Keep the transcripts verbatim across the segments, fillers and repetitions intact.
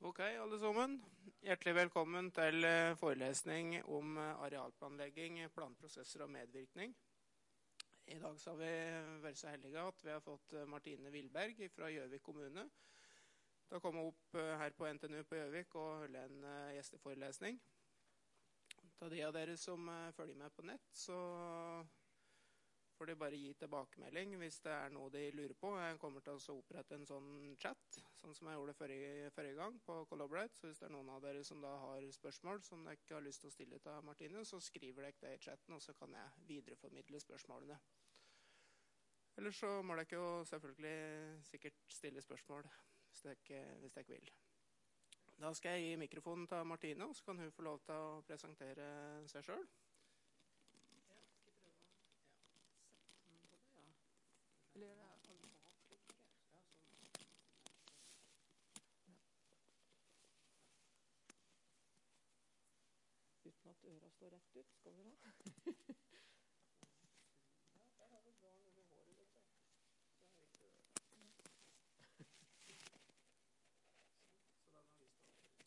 Ok, alle sammen. Hjertelig velkommen til forelesning om arealplanlegging, planprosesser og medvirkning. I dag så har vi vært så heldige at vi har fått Martine Wilberg fra Gjøvik kommune til å komme opp her på N T N U på Gjøvik og holde en gjesteforelesning. Til de av dere som følger med på nett, så får de bare gi tilbakemelding hvis det er noe de lurer på. Jeg kommer til å opprette en sånn chat, sånn som jeg gjorde forrige, forrige gang på Collaborate. Så hvis det er noen av dere som da har spørsmål som dere ikke har lyst til å stille til Martine, så skriver dere det i chatten, og så kan jeg videreformidle spørsmålene. Ellers så må dere jo selvfølgelig sikkert stille spørsmål hvis dere, hvis dere vil. Da skal jeg gi mikrofonen til Martine, og så kan hun få lov til å presentere seg selv. Eller er det alfabetisk? Ja, sånn. Ja. Uten at øra står rett ut, skal vi da? Ja, der har vi barn under håret litt. Det er ikke øra. Så den har vist oss.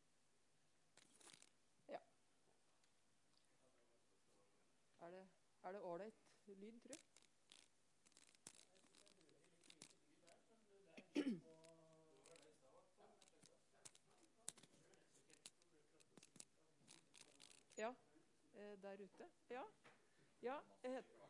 Ja. Er det, er det ålreit lyd, tror jeg? Ja, eh, der ute. Ja, ja, jeg heter,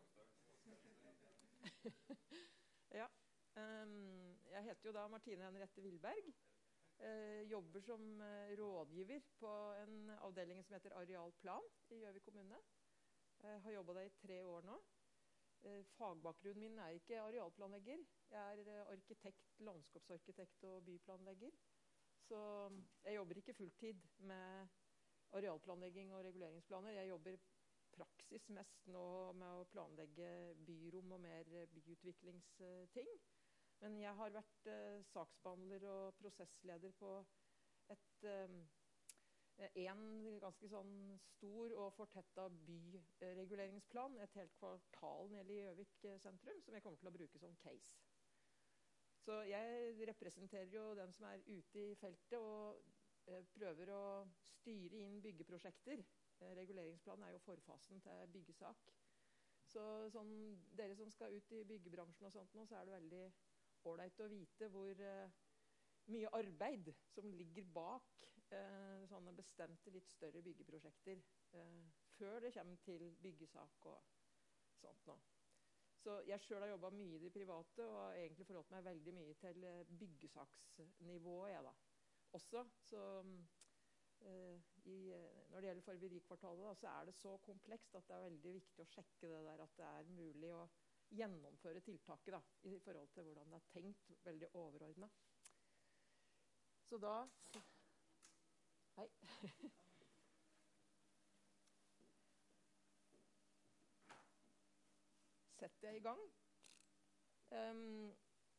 ja, um, jeg heter jo da Martine Henriette Wilberg. Eh, jobber som eh, rådgiver på en avdeling som heter Arealplan i Gjøvik kommune. Jeg har jobbet der i tre år nå. Eh, fagbakgrunnen min er ikke arealplanlegger. Jeg er eh, arkitekt, landskapsarkitekt og byplanlegger. Så jeg jobber ikke fulltid med arealplanlegging og reguleringsplaner. Jeg jobber praksis mest nå med å planlegge byrom og mer byutviklingsting. Men jeg har vært eh, saksbehandler og prosessleder på et, eh, en ganske sånn stor og fortettet byreguleringsplan, et helt kvartal nede i Gjøvik sentrum, som jeg kommer til å bruke som case. Så jeg representerer jo den som er ute i feltet og prøver å styre inn byggeprosjekter. Reguleringsplanen er jo forfasen til byggesak. Så sånn, dere som skal ut i byggebransjen og sånt nå, så er det veldig ålreit å vite hvor uh, mye arbeid som ligger bak uh, sånne bestemte litt større byggeprosjekter uh, før det kommer til byggesak og sånt nå. Så jeg selv har jobbet mye i det private og har egentlig forholdt meg veldig mye til byggesaksnivået, jeg da. Også, så uh, i, når det gjelder Forberikvartalet, da, så er det så komplekst at det er veldig viktig å sjekke det der at det er mulig å gjennomføre tiltaket da, i forhold til hvordan det er tenkt, veldig overordnet. Så da... Hei. Setter jeg i gang. Um,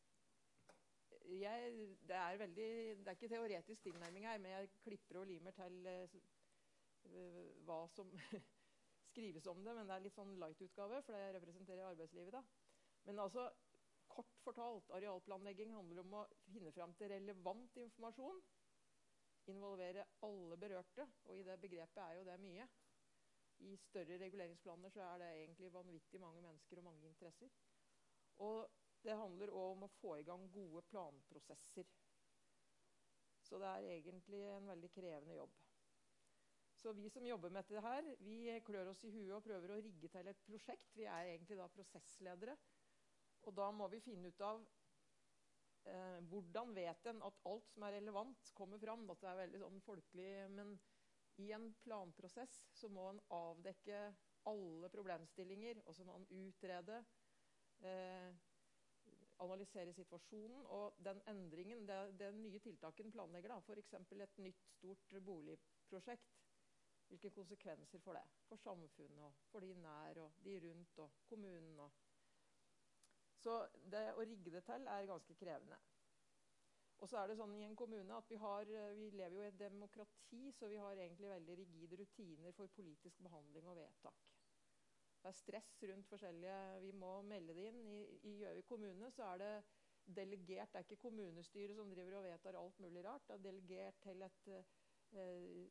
Jeg, det, er veldig, det er ikke teoretisk tilnærming her, men jeg klipper og limer til uh, hva som skrives om det, men det er litt sånn light-utgave, for jeg representerer arbeidslivet da. Men altså, kort fortalt, arealplanlegging handler om å finne frem til relevant informasjon, involvere alle berørte, og i det begrepet er jo det mye. I større reguleringsplaner så er det egentlig vanvittig mange mennesker og mange interesser. Og det handler også om å få i gang gode planprosesser. Så det er egentlig en veldig krevende jobb. Så vi som jobber med dette her, vi klør oss i huet og prøver å rigge til et prosjekt. Vi er egentlig da prosessledere. Og da må vi finne ut av eh, hvordan vet en at alt som er relevant kommer fram. Dette er veldig sånn folkelig, men i en planprosess så må en avdekke alle problemstillinger, og så må en utrede eh, analysere situasjonen og den endringen, det, den nye tiltaken planlegger da, for eksempel et nytt stort boligprosjekt. Hvilke konsekvenser for det? For samfunnet, og for de nær, og de rundt, og kommunen. Og. Så det å rigge det til er ganske krevende. Og så er det sånn i en kommune at vi, har, vi lever jo i et demokrati, så vi har egentlig veldig rigide rutiner for politisk behandling og vedtak. Det er stress rundt forskjellige, vi må melde det inn. I, i Gjøvik kommune så er det delegert, det er ikke kommunestyret som driver og vedtar alt mulig rart, det er delegert til et, eh,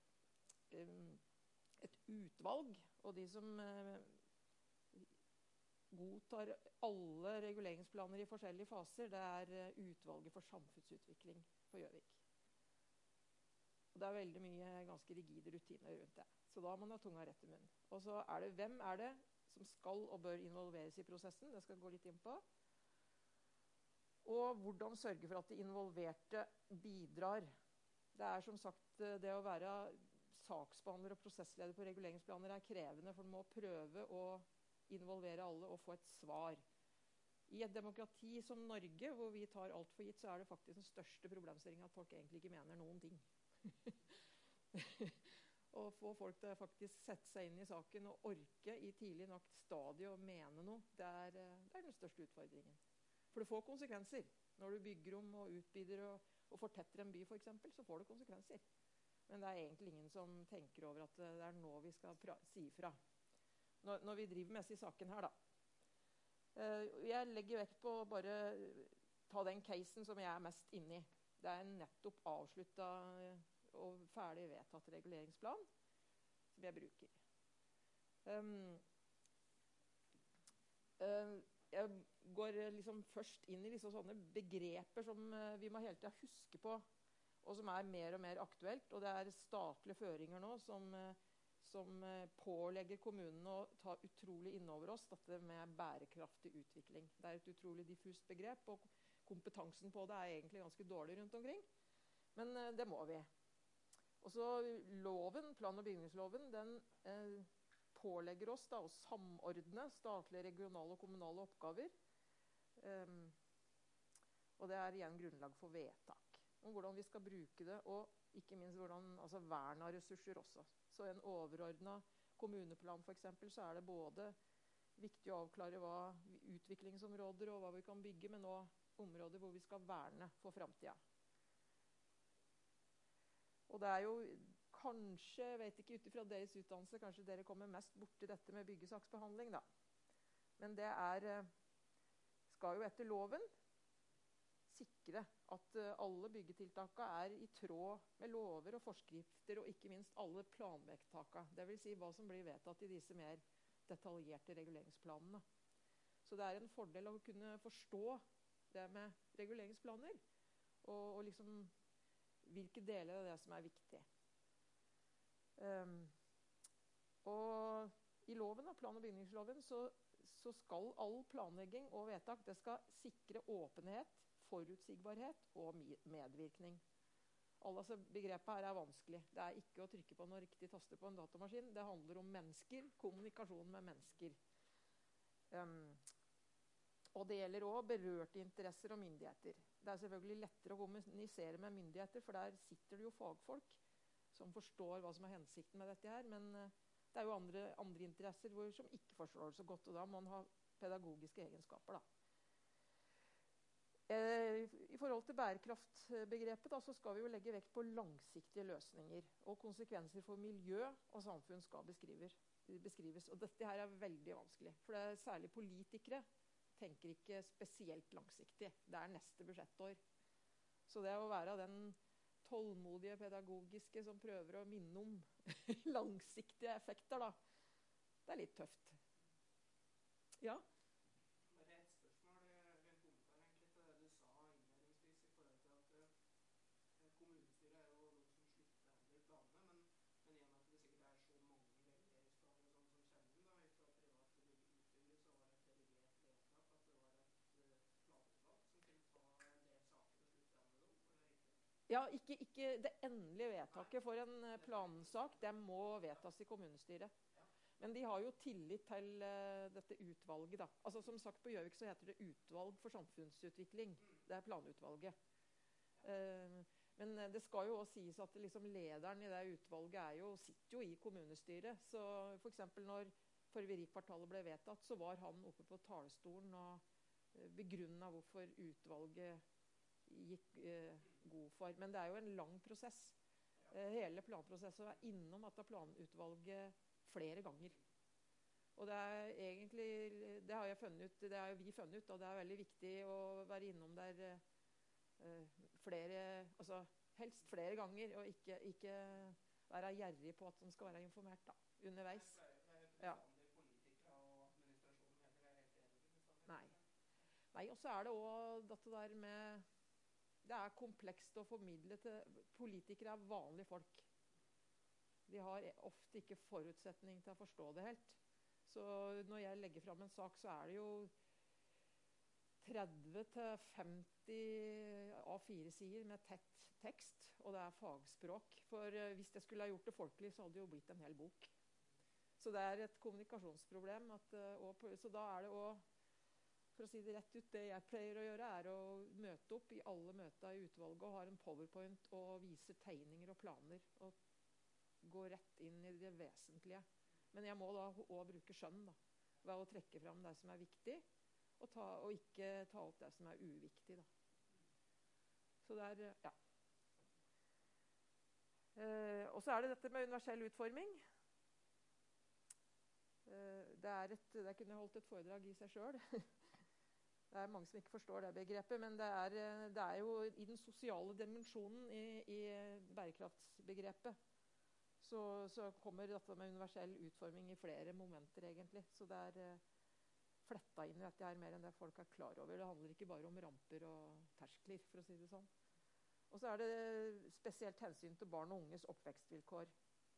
et utvalg, og de som eh, godtar alle reguleringsplaner i forskjellige faser, det er eh, utvalget for samfunnsutvikling på Gjøvik. Og det er veldig mye ganske rigide rutiner rundt det. Så da må man ha tunga rett i munnen. Og så er det, hvem er det som skal og bør involveres i prosessen? Det skal jeg gå litt inn på. Og hvordan sørge for at de involverte bidrar. Det er som sagt, det å være saksbehandler og prosessleder på reguleringsplaner er krevende, for du må prøve å involvere alle og få et svar. I et demokrati som Norge, hvor vi tar alt for gitt, så er det faktisk den største problemstillingen at folk egentlig ikke mener noen ting. Å få folk til å faktisk sette seg inn i saken og orke i tidlig nok stadie og mene noe, det er, det er den største utfordringen. For det får konsekvenser. Når du bygger om og utbyder og, og fortetter en by for eksempel, så får det konsekvenser. Men det er egentlig ingen som tenker over at det er nå vi skal pra si fra. Når, når vi driver med disse saken her da. Jeg legger vekt på å bare ta den casen som jeg er mest inne i. Det er en nettopp avsluttet og ferdig vedtatt reguleringsplan som jeg bruker. Um, uh, jeg går liksom først inn i liksom sånne begreper som uh, vi må hele tiden huske på, og som er mer og mer aktuelt. Og det er statlige føringer nå som, uh, som uh, pålegger kommunene å ta utrolig innover oss dette med bærekraftig utvikling. Det er et utrolig diffust begrep, og kompetansen på det er egentlig ganske dårlig rundt omkring. Men uh, det må vi. Og så loven, plan- og bygningsloven, den eh, pålegger oss da å samordne statlige, regionale og kommunale oppgaver. Um, og det er igjen grunnlag for vedtak om hvordan vi skal bruke det, og ikke minst hvordan, altså vern av ressurser også. Så en overordnet kommuneplan for eksempel, så er det både viktig å avklare hva utviklingsområder og hva vi kan bygge, men også områder hvor vi skal verne for fremtiden. Og det er jo kanskje, jeg vet ikke utifra deres utdannelse, kanskje dere kommer mest borti dette med byggesaksbehandling da. Men det er, skal jo etter loven sikre at alle byggetiltakene er i tråd med lover og forskrifter, og ikke minst alle planvedtakene. Det vil si hva som blir vedtatt i disse mer detaljerte reguleringsplanene. Så det er en fordel å kunne forstå det med reguleringsplaner, og, og liksom hvilke deler av det som er viktig. Um, og i loven, plan- og bygningsloven, så, så skal all planlegging og vedtak, det skal sikre åpenhet, forutsigbarhet og medvirkning. Alle altså, begrepet her er vanskelig. Det er ikke å trykke på noen riktig taster på en datamaskin. Det handler om mennesker, kommunikasjon med mennesker. Um, Og det gjelder også berørte interesser og myndigheter. Det er selvfølgelig lettere å kommunisere med myndigheter, for der sitter det jo fagfolk som forstår hva som er hensikten med dette her. Men det er jo andre, andre interesser hvor, som ikke forstår det så godt, og da må man ha pedagogiske egenskaper. Da. I forhold til bærekraftbegrepet da, så skal vi jo legge vekt på langsiktige løsninger. Og konsekvenser for miljø og samfunn skal beskrives. beskrives. Og dette her er veldig vanskelig, for det er særlig politikere tenker ikke spesielt langsiktig. Det er neste budsjettår. Så det å være den tålmodige pedagogiske som prøver å minne om langsiktige effekter, da, det er litt tøft. Ja? Bare et spørsmål, eller en kommentar egentlig til det du sa innledningsvis i forhold til at uh, kommunestyret er jo noe som sluttbehandler planene, men, men i og med at det sikkert er så mange reguleringsplaner og sånn som kommer inn da, fra private utbyggere, så var det et delegert vedtak at det var et uh, planutvalg som kunne ta en del saker og sluttbehandle dem, var det riktig? Ja, ikke, ikke det endelige vedtaket for en plansak, det må vedtas i kommunestyret. Men de har jo tillit til uh, dette utvalget da. Altså som sagt på Gjøvik så heter det utvalg for samfunnsutvikling. Det er planutvalget. Uh, men det skal jo også sies at liksom lederen i det utvalget er jo, sitter jo i kommunestyret. Så for eksempel når Forvirikvartalet ble vedtatt, så var han oppe på talerstolen og begrunnet hvorfor utvalget gikk uh, god for. Men det er jo en lang prosess. Uh, hele planprosessen er innom at planutvalget flere ganger. Og det er egentlig, det har jeg funnet ut, det har vi funnet ut, og det er veldig viktig å være innom der uh, flere, altså helst flere ganger, og ikke, ikke være gjerrig på at de skal være informert da, underveis. Ja. Nei. Nei, og så er det også dette der med, det er komplekst å formidle til, politikere er vanlige folk. De har ofte ikke forutsetning til å forstå det helt. Så når jeg legger frem en sak, så er det jo tretti til femti A fire sider med tett tekst, og det er fagspråk. For hvis jeg skulle ha gjort det folkelig, så hadde det jo blitt en hel bok. Så det er et kommunikasjonsproblem. At, og, så da er det også, for å si det rett ut, det jeg pleier å gjøre er å møte opp i alle møter i utvalget og ha en PowerPoint og vise tegninger og planer og gå rett inn i det vesentlige. Men jeg må da også bruke skjønn da, ved å trekke frem det som er viktig og, ta, og ikke ta opp det som er uviktig da. Så det er, ja. Eh, og så er det dette med universell utforming. Eh, det er et, det kunne jeg holdt et foredrag i seg selv. Det er mange som ikke forstår det begrepet, men det er, det er jo i den sosiale dimensjonen i, i bærekraftsbegrepet. Så, så kommer dette med universell utforming i flere momenter egentlig. Så det er uh, fletta inn i dette her mer enn det folk er klar over. Det handler ikke bare om ramper og terskler, for å si det sånn. Og så er det spesielt hensyn til barn og unges oppvekstvilkår.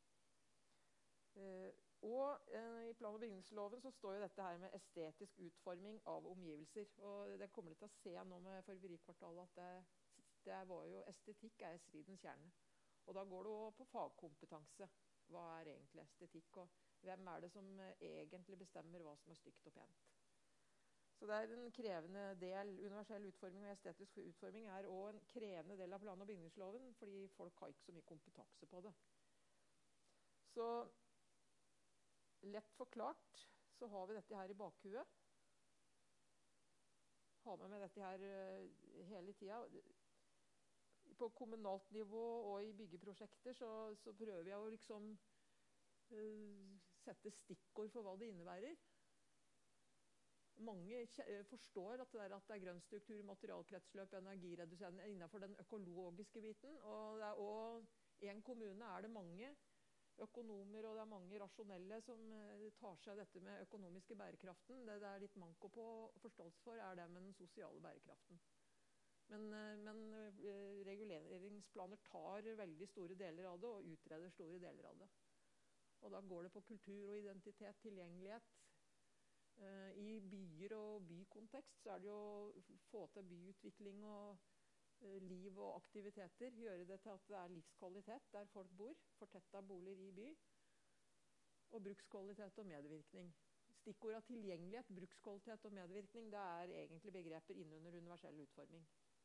Uh, Og eh, i plan- og bygningsloven så står jo dette her med estetisk utforming av omgivelser. Og det kommer til å se nå med Forvirikvartalet at det, det var jo estetikk er stridens kjerne. Og da går det også på fagkompetanse. Hva er egentlig estetikk? Og hvem er det som egentlig bestemmer hva som er stygt og pent? Så det er en krevende del. Universell utforming og estetisk utforming er også en krevende del av plan- og bygningsloven, fordi folk har ikke så mye kompetanse på det. Så lett forklart så har vi dette her i bakhuet. Har med meg dette her uh, hele tiden. På kommunalt nivå og i byggeprosjekter så, så prøver jeg å liksom uh, sette stikkord for hva det innebærer. Mange forstår at det er, at det er grønnstruktur, materialkretsløp, energireduserende innenfor den økologiske biten. Og det er også, i en kommune er det mange økonomer, og det er mange rasjonelle som tar seg av dette med økonomiske bærekraften. Det det er litt manko på forståelse for, er det med den sosiale bærekraften. Men, men reguleringsplaner tar veldig store deler av det, og utreder store deler av det. Og da går det på kultur og identitet, tilgjengelighet. I byer og bykontekst så er det jo å få til byutvikling og liv og aktiviteter, gjøre det til at det er livskvalitet der folk bor, fortettet boliger i by, og brukskvalitet og medvirkning. Stikkord av tilgjengelighet, brukskvalitet og medvirkning, det er egentlig begreper innunder universell utforming.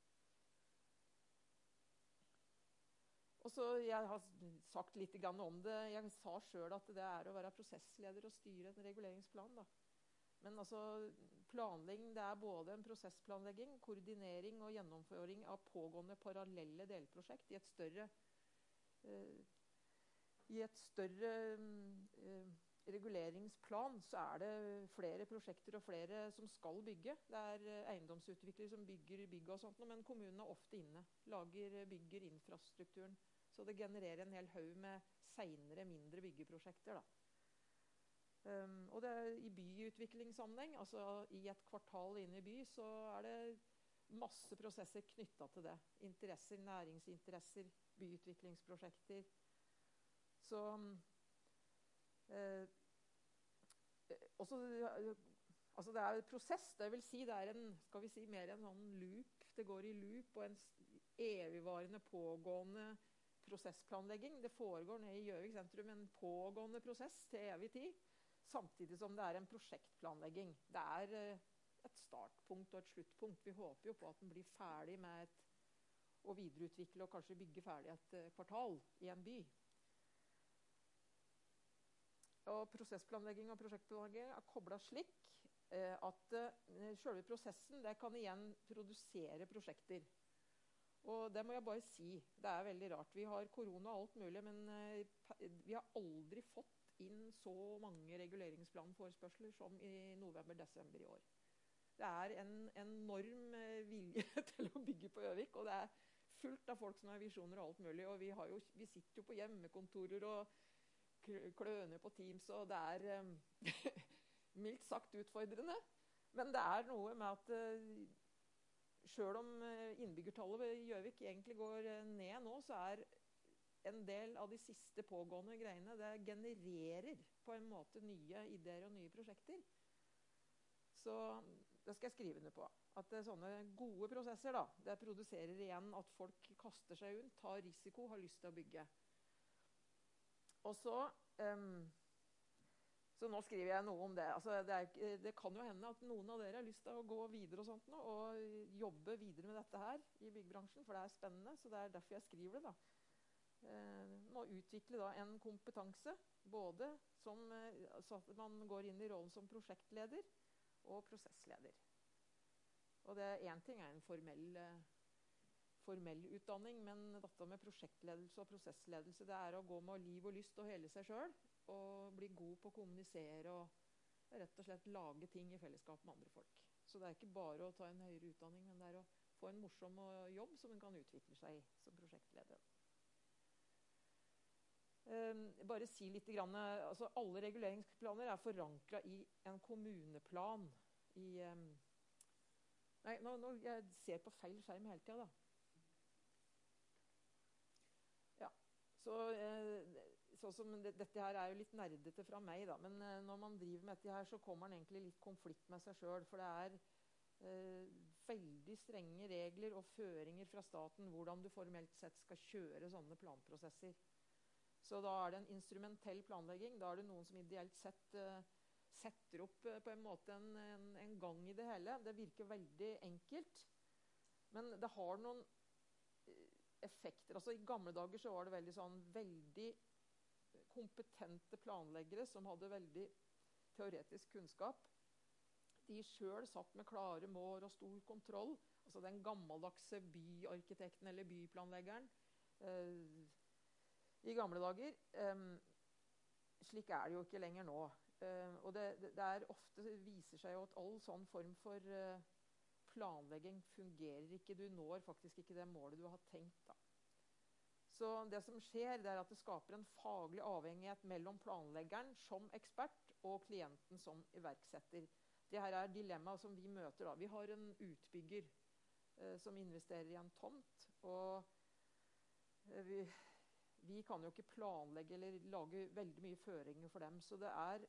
Og så jeg har sagt litt om det, jeg sa selv at det er å være prosessleder og styre en reguleringsplan da. Men altså, planlegging, det er både en prosessplanlegging, koordinering og gjennomføring av pågående parallelle delprosjekt i et større, uh, i et større uh, reguleringsplan, så er det flere prosjekter og flere som skal bygge. Det er eiendomsutviklere som bygger bygg og sånt, men kommunen er ofte inne, lager, bygger infrastrukturen. Så det genererer en hel haug med senere mindre byggeprosjekter da. Um, og det er i byutviklingssammenheng, altså i et kvartal inne i by, så er det masse prosesser knyttet til det. Interesser, næringsinteresser, byutviklingsprosjekter. Så eh, også, altså det er et prosess, det vil si det er en, skal vi si, mer en sånn loop. Det går i loop og en evigvarende pågående prosessplanlegging. Det foregår nede i Gjøvik sentrum en pågående prosess til evig tid. Samtidig som det er en prosjektplanlegging. Det er et startpunkt og et sluttpunkt. Vi håper jo på at den blir ferdig med et, å videreutvikle og kanskje bygge ferdig et kvartal i en by. Og prosessplanlegging og prosjektplanlegging er koblet slik at selve prosessen det kan igjen produsere prosjekter. Og det må jeg bare si. Det er veldig rart. Vi har korona og alt mulig, men vi har aldri fått inn så mange reguleringsplanforespørsler som i november-desember i år. Det er en enorm vilje til å bygge på Gjøvik, og det er fullt av folk som har visjoner og alt mulig. Og vi, har jo, vi sitter jo på hjemmekontorer og kløner på Teams, og det er um, mildt sagt utfordrende. Men det er noe med at uh, selv om innbyggertallet ved Gjøvik egentlig går ned nå, så er en del av de siste pågående greiene, det genererer på en måte nye ideer og nye prosjekter. Så det skal jeg skrive under på. At det er sånne gode prosesser da, det produserer igjen at folk kaster seg rundt, tar risiko, har lyst til å bygge. Og så, um, så nå skriver jeg noe om det. Altså, det, er, det kan jo hende at noen av dere har lyst til å gå videre og sånt nå, og jobbe videre med dette her i byggebransjen, for det er spennende, så det er derfor jeg skriver det da. Uh, må utvikle da en kompetanse, både som, uh, så at man går inn i rollen som prosjektleder og prosessleder. Og det er en ting er en formell, formell utdanning, men dette med prosjektledelse og prosessledelse, det er å gå med liv og lyst og hele seg selv, og bli god på å kommunisere og rett og slett lage ting i fellesskap med andre folk. Så det er ikke bare å ta en høyere utdanning, men det er å få en morsom jobb som en kan utvikle seg i som prosjektleder. Um, bare si litt grann, altså alle reguleringsplaner er forankret i en kommuneplan i... Um, Nei, nå, nå, jeg ser på feil skjerm hele tiden da. Ja, så, eh, så som det, dette her er jo litt nerdete fra meg da, men eh, når man driver med dette her, så kommer man egentlig litt konflikt med seg selv, for det er eh, veldig strenge regler og føringer fra staten, hvordan du formelt sett skal kjøre sånne planprosesser. Så da er det en instrumentell planlegging, da er det noen som ideelt sett... Eh, setter opp på en måte en, en, en gang i det hele. Det virker veldig enkelt, men det har noen effekter. Altså i gamle dager så var det veldig sånn, veldig kompetente planleggere som hadde veldig teoretisk kunnskap. De selv satt med klare mål og stor kontroll. Altså den gammeldagse byarkitekten eller byplanleggeren eh, i gamle dager. Eh, slik er det jo ikke lenger nå. Uh, og det, det, det er ofte viser seg jo at all sånn form for uh, planlegging fungerer ikke. Du når faktisk ikke det målet du har tenkt da. Så det som skjer, det er at det skaper en faglig avhengighet mellom planleggeren som ekspert og klienten som iverksetter. Det her er dilemmaet som vi møter da. Vi har en utbygger uh, som investerer i en tomt, og uh, vi, vi kan jo ikke planlegge eller lage veldig mye føringer for dem, så det er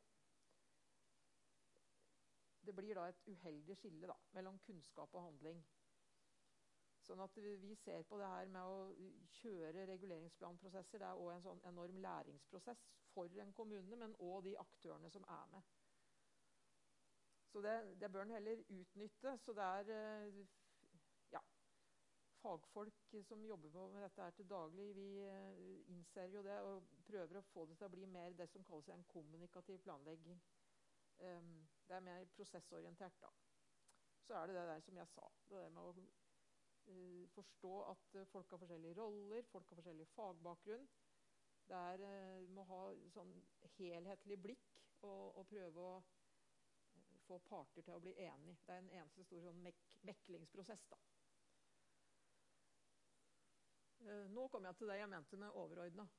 Det blir da et uheldig skille da, mellom kunnskap og handling. Sånn at vi ser på det her med å kjøre reguleringsplanprosesser, det er også en sånn enorm læringsprosess for en kommune, men også de aktørene som er med. Så det, det bør en heller utnytte, så det er ja, fagfolk som jobber med dette her til daglig. Vi innser jo det og prøver å få det til å bli mer det som kalles en kommunikativ planlegging. Um, det er mer prosessorientert da. Så er det det der som jeg sa, det der med å uh, forstå at uh, folk har forskjellige roller, folk har forskjellig fagbakgrunn. Det er, uh, må ha sånn helhetlig blikk og, og prøve å uh, få parter til å bli enige. Det er en eneste stor sånn mek meklingsprosess da. Uh, nå kommer jeg til det jeg mente med overordnet.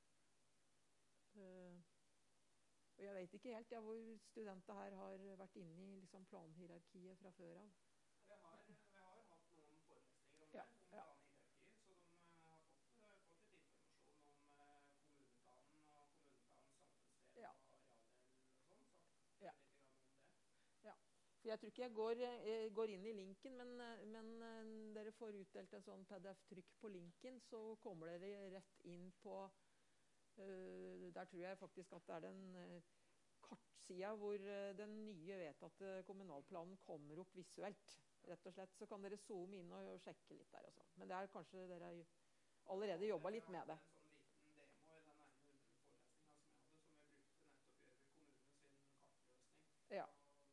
Uh, Og jeg vet ikke helt ja, hvor studenter her har vært inne i liksom, planhierarkiet fra før av. Vi har, vi har hatt noen forelesninger om ja, det, om ja. planhierarkiet, så de har fått, fått litt informasjon om uh, kommuneplanen og kommuneplanens samfunnsdel Ja. og arealdel og sånn, så Ja. litt grann om det. Ja. For jeg tror ikke jeg går, jeg går inn i linken, men, men uh, dere får utdelt en sånn P D F-trykk på linken, så kommer dere rett inn på Uh, der tror jeg faktisk at det er den uh, kartsida hvor uh, den nye vedtatte kommunalplanen kommer opp visuelt. Rett og slett så kan dere zoome inn og, og sjekke litt der og sånn. Men det er kanskje dere allerede jobbet litt med det. En sånn liten demo i den ene forelesningen som jeg hadde, som vi brukte nettopp Gjøvik kommune sin kartløsning. Ja.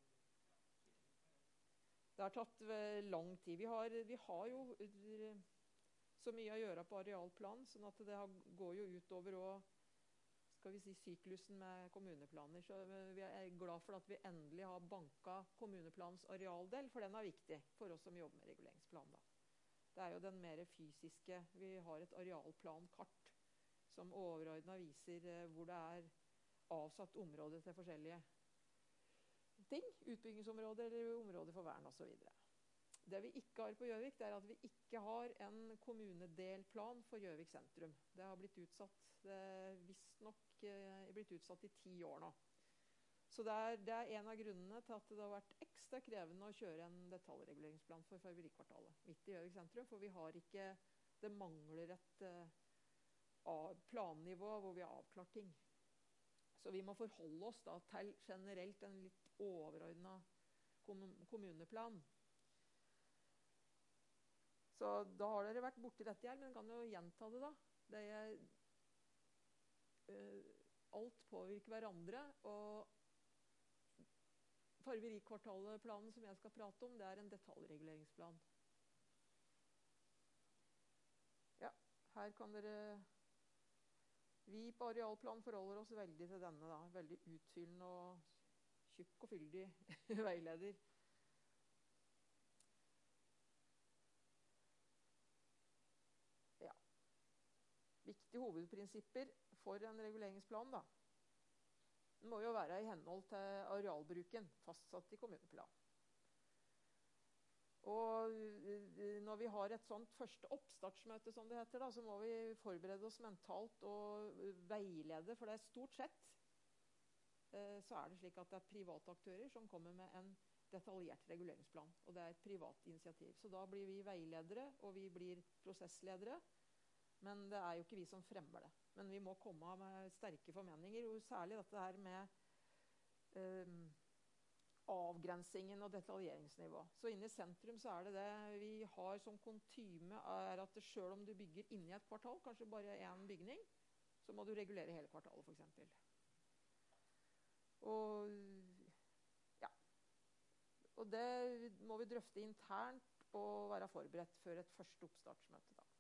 Det har tatt uh, lang tid. Vi har, vi har jo uh, så mye å gjøre på arealplan, sånn at det har, går jo ut over å skal vi si, syklusen med kommuneplaner. Så vi er glad for at vi endelig har banket kommuneplanens arealdel, for den er viktig for oss som jobber med reguleringsplan. Da. Det er jo den mer fysiske. Vi har et arealplankart som overordnet viser hvor det er avsatt område til forskjellige ting. Utbyggingsområder eller områder for vern og så videre. Det vi ikke har på Gjøvik, det er at vi ikke har en kommunedelplan for Gjøvik sentrum. Det har blitt utsatt, det er visst nok eh, blitt utsatt i ti år nå. Så det er, det er en av grunnene til at det har vært ekstra krevende å kjøre en detaljreguleringsplan for Farverikvartalet midt i Gjøvik sentrum, for vi har ikke, det mangler et uh, plannivå hvor vi har avklart ting. Så vi må forholde oss da til generelt en litt overordnet kom kommuneplan. Så da har dere vært borti dette her, men kan jo gjenta det da. Det er, uh, alt påvirker hverandre, og Farverikvartalet-planen som jeg skal prate om, det er en detaljreguleringsplan. Ja, her kan dere... Vi på arealplan forholder oss veldig til denne da. Veldig utfyllende og tjukk og fyldig veileder. Viktige hovedprinsipper for en reguleringsplan da. Den må jo være i henhold til arealbruken fastsatt i kommuneplan. Og når vi har et sånt første oppstartsmøte som det heter da, så må vi forberede oss mentalt og veilede, for det er stort sett så er det slik at det er private aktører som kommer med en detaljert reguleringsplan, og det er et privat initiativ. Så da blir vi veiledere, og vi blir prosessledere. Men det er jo ikke vi som fremmer det. Men vi må komme med sterke formeninger, og særlig dette her med um, avgrensingen og detaljeringsnivå. Så inne i sentrum så er det det vi har som kontyme, er at selv om du bygger inne i et kvartal, kanskje bare en bygning, så må du regulere hele kvartalet for eksempel. Og ja, og det må vi drøfte internt og være forberedt før et første oppstartsmøte da.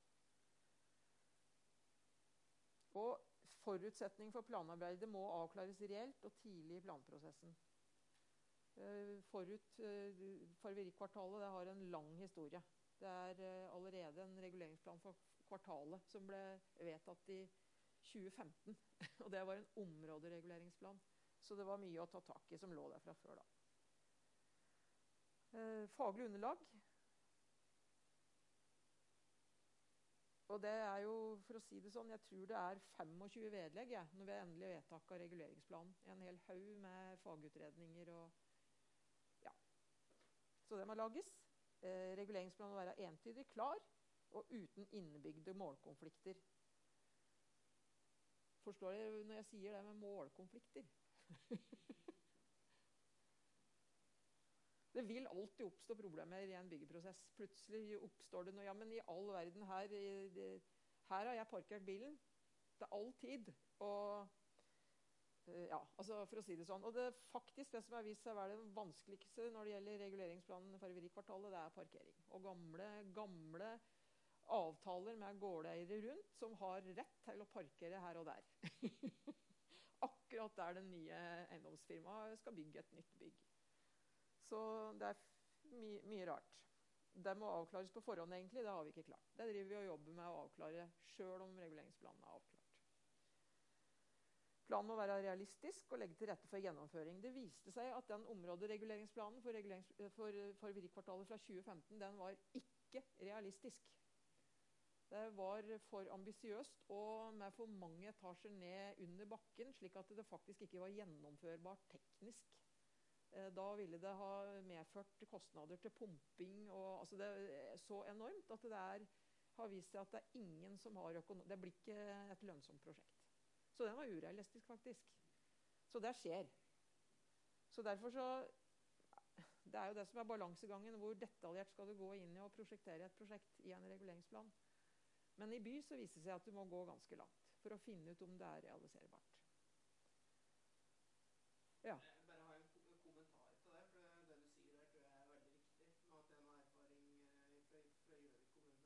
Og forutsetning for planarbeidet må avklares reelt og tidlig i planprosessen. Forut, Farverikvartalet det har en lang historie. Det er allerede en reguleringsplan for kvartalet som ble vedtatt i tjue femten. Og det var en områdereguleringsplan. Så det var mye å ta tak i som lå der fra før da. Faglig underlag. Og det er jo, for å si det sånn, jeg tror det er tjuefem vedlegg ja, når vi er endelig vedtak av reguleringsplanen. En hel haug med fagutredninger og ja. Så det må lages. Eh, reguleringsplanen må være entydig, klar og uten innebygde målkonflikter. Forstår dere når jeg sier det med målkonflikter? Det vil alltid oppstå problemer i en byggeprosess. Plutselig oppstår det noe, ja, men i all verden her, det, her har jeg parkert bilen. Det er all tid. Og, ja, altså for å si det sånn. Og det faktisk, det som har vist seg å være det vanskeligste når det gjelder reguleringsplanen for Farverikvartalet, det er parkering. Og gamle, gamle avtaler med gårdeiere rundt som har rett til å parkere her og der. Akkurat der den nye eiendomsfirmaet skal bygge et nytt bygg. Så det er my mye rart. Det må avklares på forhånd egentlig, det har vi ikke klart. Det driver vi og jobber med å avklare, selv om reguleringsplanen er avklart. Planen må være realistisk og legge til rette for gjennomføring. Det viste seg at den områdereguleringsplanen for, regulerings for Farverikvartalet fra tjue femten, den var ikke realistisk. Det var for ambisiøst og med for mange etasjer ned under bakken, slik at det faktisk ikke var gjennomførbart teknisk. Da ville det ha medført kostnader til pumping, og altså det er så enormt at det er, har vist seg at det er ingen som har økonom... Det blir ikke et lønnsomt prosjekt. Så den var urealistisk faktisk. Så det skjer. Så derfor så... Det er jo det som er balansegangen, hvor detaljert skal du gå inn i å prosjektere et prosjekt i en reguleringsplan. Men i by så viser det seg at du må gå ganske langt for å finne ut om det er realiserbart. Ja.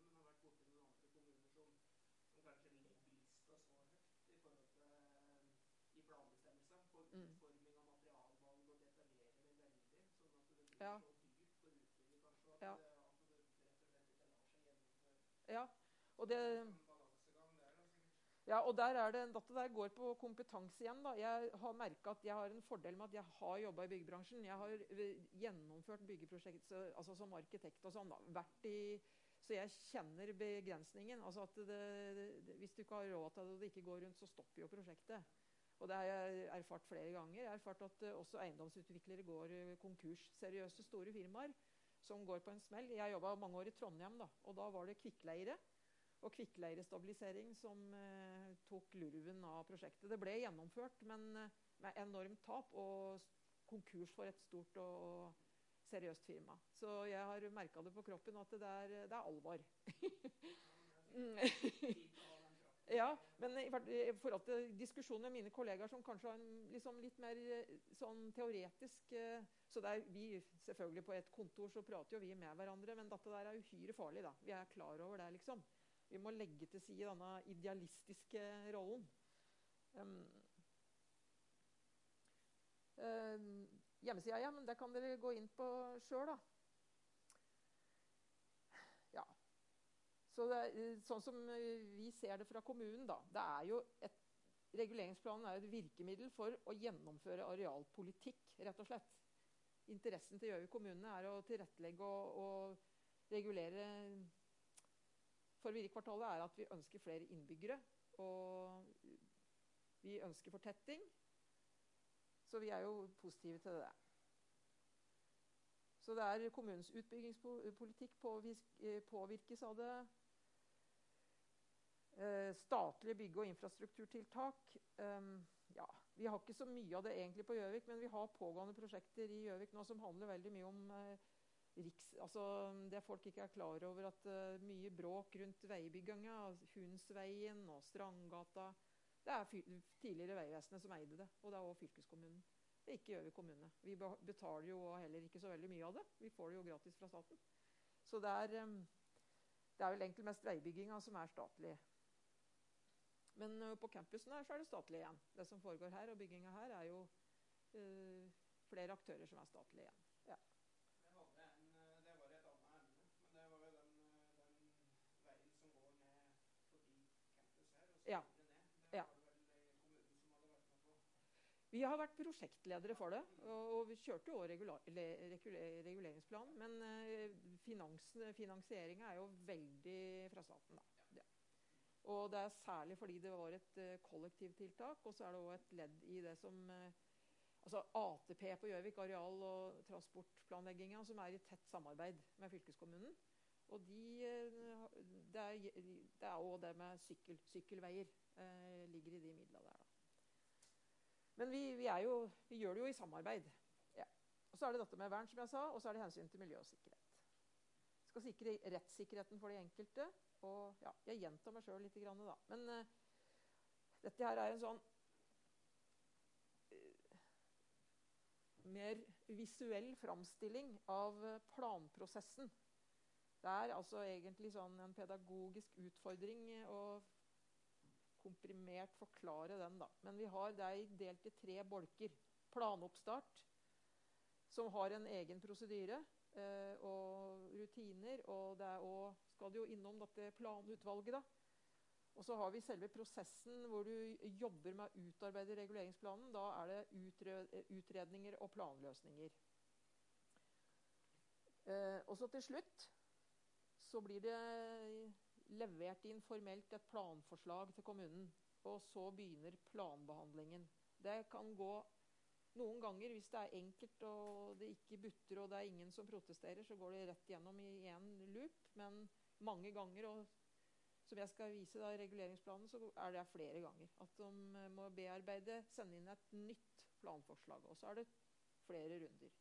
Kanskje ligger lista så høyt i forhold til Mm. utforming av materialvalg og detaljere det veldig, sånn at det blir Ja. så dyrt for utbygger kanskje, at, Ja. det, at det rett og slett ikke lar seg gjennomføre. Ja, og Så det, det er en balansegang der, da, sikkert. ja, og der er det, dette der går på kompetanse igjen. Da. Jeg har merket at jeg har en fordel med at jeg har jobbet i byggebransjen. Jeg har eh, gjennomført byggeprosjekt så, altså som arkitekt og sånn. Da. Vært i, så jeg kjenner begrensningen. Altså at det, det, hvis du ikke har råd til det og det ikke går rundt, så stopper jo prosjektet. Og det har jeg erfart flere ganger. Jeg har erfart at uh, også eiendomsutviklere går uh, konkurs. Seriøse store firmaer som går på en smell. Jeg jobbet mange år i Trondheim, da, og da var det kvikkleire og kvikkleirestabilisering som uh, tok lurven av prosjektet. Det ble gjennomført, men uh, med enormt tap og konkurs for et stort og, og seriøst firma. Så jeg har merket det på kroppen at det er, det er alvor. Ja, men i forhold til diskusjonen med mine kollegaer som kanskje har en liksom litt mer sånn teoretisk, så der vi selvfølgelig på et kontor så prater jo vi med hverandre, men dette der er uhyre farlig da. Vi er klar over det liksom. Vi må legge til side denne idealistiske rollen. Um, um, hjemmesida, ja, men det kan dere gå inn på selv da. Ja. Så det er, sånn som vi ser det fra kommunen da, det er jo et, reguleringsplanen er et virkemiddel for å gjennomføre arealpolitikk, rett og slett. Interessen til Gjøvik kommune er å tilrettelegge og, og regulere. For Virkvartalet er at vi ønsker flere innbyggere, og vi ønsker fortetting, så vi er jo positive til det. Så det er kommunens utbyggingspolitikk påvirkes av det. Statlige bygge- og infrastrukturtiltak. Um, ja, vi har ikke så mye av det egentlig på Gjøvik, men vi har pågående prosjekter i Gjøvik nå som handler veldig mye om uh, riks, altså det folk ikke er klar over, at uh, mye bråk rundt veibygginga, Hunsveien og Strandgata. Det er tidligere Vegvesenet som eide det, og det er også fylkeskommunen. Det er ikke Gjøvik kommune. Vi betaler jo heller ikke så veldig mye av det. Vi får det jo gratis fra staten. Så det er, um, det er vel egentlig mest veibygginga som er statlig. Men uh, på campusen her så er det statlig igjen. Det som foregår her og bygginga her er jo uh, flere aktører som er statlige igjen. Ja. Det, hadde en, det var et annet emne, men det var jo den, den veien som går ned forbi campus her, og så Ja. videre ned. Det Ja. var det vel kommunen som hadde vært med på. Vi har vært prosjektledere for det, og, og vi kjørte jo regula reguleringsplanen, men uh, finans, finansieringen er jo veldig fra staten da. Ja. Og det er særlig fordi det var et uh, kollektivtiltak, og så er det også et ledd i det som uh, altså A T P på Gjøvik, areal- og transportplanleggingen, som er i tett samarbeid med fylkeskommunen. Og de, uh, det, er, det er også det med sykkel, sykkelveier uh, ligger i de midlene der da. Men vi, vi, er jo, vi gjør det jo i samarbeid. Ja. Og så er det dette med vern, som jeg sa, og så er det hensyn til miljø og sikkerhet. Vi skal sikre rettssikkerheten for de enkelte, og ja, jeg gjentar meg selv litt grann da. Men uh, dette her er en sånn uh, mer visuell framstilling av uh, planprosessen. Det er altså egentlig sånn en pedagogisk utfordring å komprimert forklare den da. Men vi har det er delt i tre bolker. Planoppstart, som har en egen prosedyre eh, og rutiner, og det er også, skal det jo innom dette planutvalget da. Og så har vi selve prosessen hvor du jobber med å utarbeide reguleringsplanen. Da er det utred, utredninger og planløsninger. Eh, og så til slutt så blir det levert inn formelt et planforslag til kommunen, og så begynner planbehandlingen. Det kan gå noen ganger, hvis det er enkelt og det ikke butter og det er ingen som protesterer, så går det rett gjennom i en loop, men mange ganger, og som jeg skal vise da i reguleringsplanen, så er det flere ganger. At de må bearbeide, sende inn et nytt planforslag, og så er det flere runder.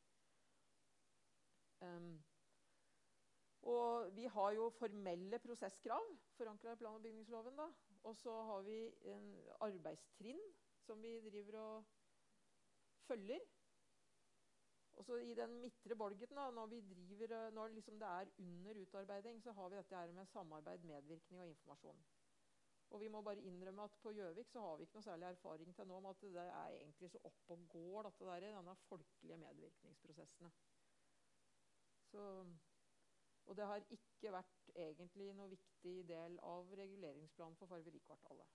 Um, Og vi har jo formelle prosesskrav forankret i plan- og bygningsloven da. Og så har vi en arbeidstrinn som vi driver og følger. Og så i den midtre bolgen da, når, vi driver, når liksom det er under utarbeiding, så har vi dette her med samarbeid, medvirkning og informasjon. Og vi må bare innrømme at på Gjøvik så har vi ikke noe særlig erfaring til nå om at det er egentlig så opp og går dette der, denne folkelige medvirkningsprosessene. Så, og det har ikke vært egentlig noe viktig del av reguleringsplanen for Farverikvartalet.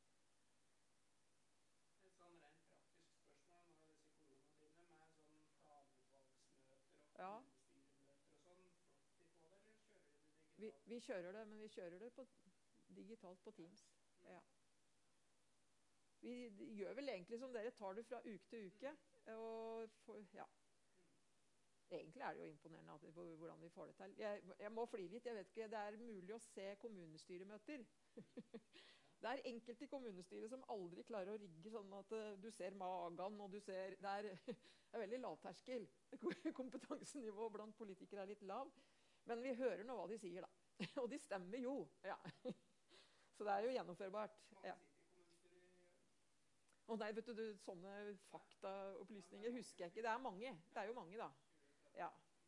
Et sånn rent praktisk spørsmål når disse koronatidene med sånn planutvalgsmøter og Ja. kommunestyremøter og sånn, flott de på det, eller kjører de det digitalt? Vi, vi kjører det, men vi kjører det på digitalt på Teams. Ja. Vi gjør vel egentlig som dere, tar det fra uke til uke. Og for, ja. Egentlig er det jo imponerende at vi, hvordan vi får det til. Jeg, jeg må fly litt, jeg vet ikke, det er mulig å se kommunestyremøter. Det er enkelte i kommunestyret som aldri klarer å rigge sånn at uh, du ser magen, og du ser, det er, det er veldig lavterskel. Kompetansenivået blant politikere er litt lav. Men vi hører nå hva de sier da. Og de stemmer jo. Ja. Så det er jo gjennomførbart. Ja. Å nei, vet du, du, sånne faktaopplysninger husker jeg ikke. Det er mange. Det er jo mange, da. Ja.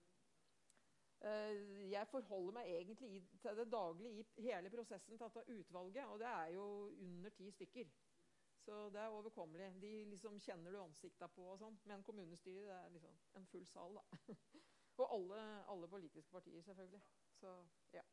Jeg forholder meg egentlig til det daglige i hele prosessen til dette utvalget, og det er jo under ti stykker. Så det er overkommelig. De liksom kjenner du ansiktet på og sånn. Men kommunestyret, det er liksom en full sal, da. Og alle, alle politiske partier, selvfølgelig. Så, ja.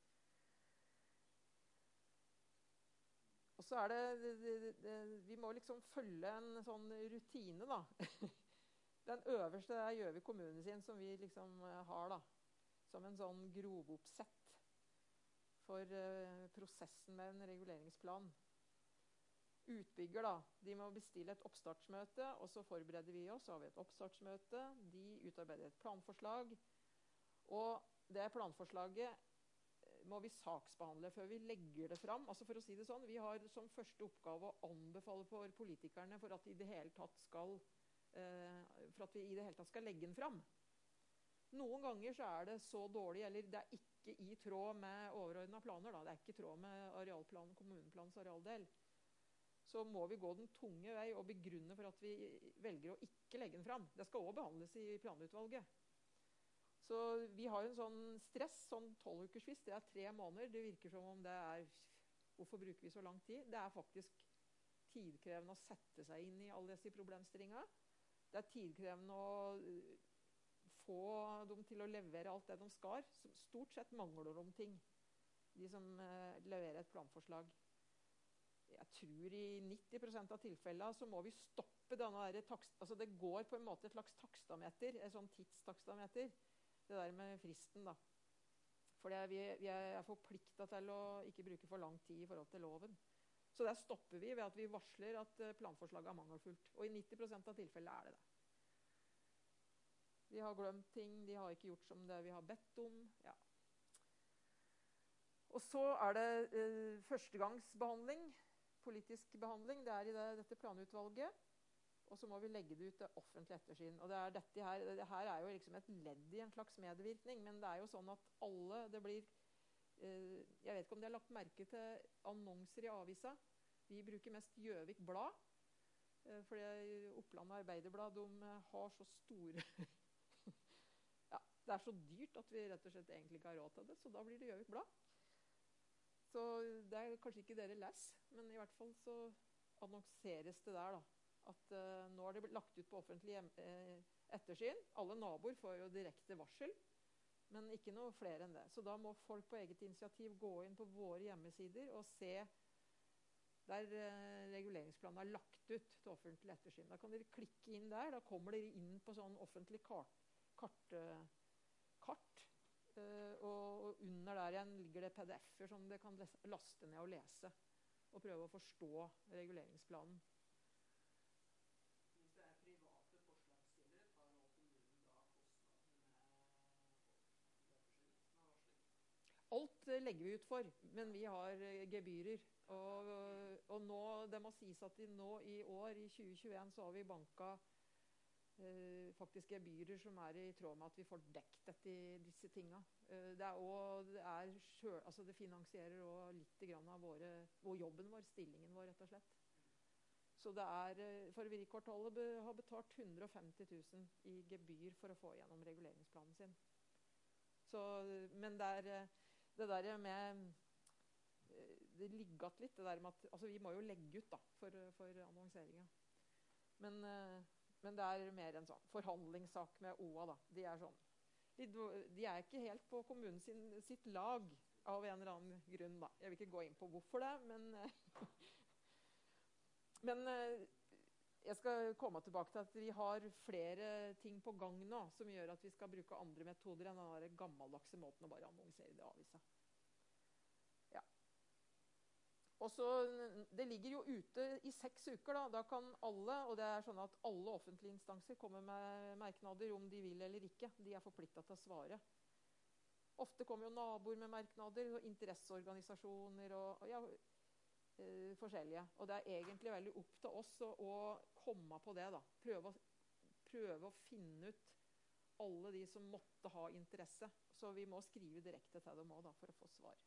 Og så er det, det, det, det, vi må liksom følge en sånn rutine, da. Den øverste er Gjøvik kommune sin, som vi liksom har, da. Som en sånn grovoppsett for uh, prosessen med en reguleringsplan. Utbygger, da, de må bestille et oppstartsmøte, og så forbereder vi oss, så har vi et oppstartsmøte. De utarbeider et planforslag, og det planforslaget må vi saksbehandle før vi legger det fram. Altså for å si det sånn, vi har som første oppgave å anbefale for politikerne for at, i det hele tatt skal, eh, for at vi i det hele tatt skal legge den fram. Noen ganger så er det så dårlig, eller det er ikke i tråd med overordnede planer, da. Det er ikke i tråd med arealplanen, kommuneplanens arealdel. Så må vi gå den tunge vei og begrunne for at vi velger å ikke legge den fram. Det skal også behandles i planutvalget. Så vi har en sånn stress, sånn tolv ukers frist, det er tre måneder. Det virker som om det er, hvorfor bruker vi så lang tid? Det er faktisk tidkrevende å sette seg inn i alle disse problemstillingene. Det er tidkrevende å få dem til å levere alt det de skal. Stort sett mangler de ting, de som eh, leverer et planforslag. Jeg tror i nitti prosent av tilfellene så må vi stoppe denne der takst, altså det går på en måte et slags takstameter, et sånn tidstakstameter. Det der med fristen, da. For det er, vi, vi er forpliktet til å ikke bruke for lang tid i forhold til loven. Så der stopper vi ved at vi varsler at planforslaget er mangelfullt. Og i nitti prosent av tilfellene er det det. De har glemt ting, de har ikke gjort som det vi har bedt om. Ja. Og så er det eh, førstegangsbehandling, politisk behandling. Det er i det, dette planutvalget. Og så må vi legge det ut til offentlig ettersyn. Og det er dette her, det her er jo liksom et ledd i en slags medvirkning, men det er jo sånn at alle, det blir, eh, jeg vet ikke om de har lagt merke til annonser i avisa. Vi bruker mest Gjøvik Blad, eh, fordi Oppland Arbeiderblad, de har så store, ja, det er så dyrt at vi rett og slett egentlig ikke har råd til det, så da blir det Gjøvik Blad. Så det er kanskje ikke dere leser, men i hvert fall så annonseres det der, da. At uh, nå er det lagt ut på offentlig hjem, eh, ettersyn. Alle naboer får jo direkte varsel, men ikke noe flere enn det. Så da må folk på eget initiativ gå inn på våre hjemmesider og se der uh, reguleringsplanen er lagt ut til offentlig ettersyn. Da kan dere klikke inn der, da kommer dere inn på sånn offentlig kart, kart, uh, kart uh, og, og under der igjen ligger det P D F-er som dere kan laste ned og lese, og prøve å forstå reguleringsplanen. Alt legger vi ut for, men vi har gebyrer. Og, og nå, det må sies at nå i år, i tjue tjueen, så har vi banket eh, faktisk gebyrer som er i tråd med at vi får dekket etter disse tingene. Eh, det, er også, det, er selv, altså det finansierer også litt grann av våre, vår jobben vår, stillingen vår, rett og slett. Så det er, Farverikvartalet har betalt hundre og femti tusen i gebyr for å få gjennom reguleringsplanen sin. Så, men det er det der med det ligget litt, det der med at, altså vi må jo legge ut da, for, for annonseringen. Men, men det er mer en sånn forhandlingssak med O A da. De er sånn, de, de er ikke helt på kommunen sin, sitt lag av en eller annen grunn da. Jeg vil ikke gå inn på hvorfor det, men, men jeg skal komme tilbake til at vi har flere ting på gang nå, som gjør at vi skal bruke andre metoder enn den gammeldagse måten å bare annonsere det avisa. Ja. Og så, det ligger jo ute i seks uker da, da kan alle, og det er sånn at alle offentlige instanser kommer med merknader om de vil eller ikke, de er forpliktet til å svare. Ofte kommer jo naboer med merknader, og interesseorganisasjoner og, og ja, eh, forskjellige. Og det er egentlig veldig opp til oss å, å komme på det da. Prøve, prøve å finne ut alle de som måtte ha interesse. Så vi må skrive direkte til dem også da, for å få svar.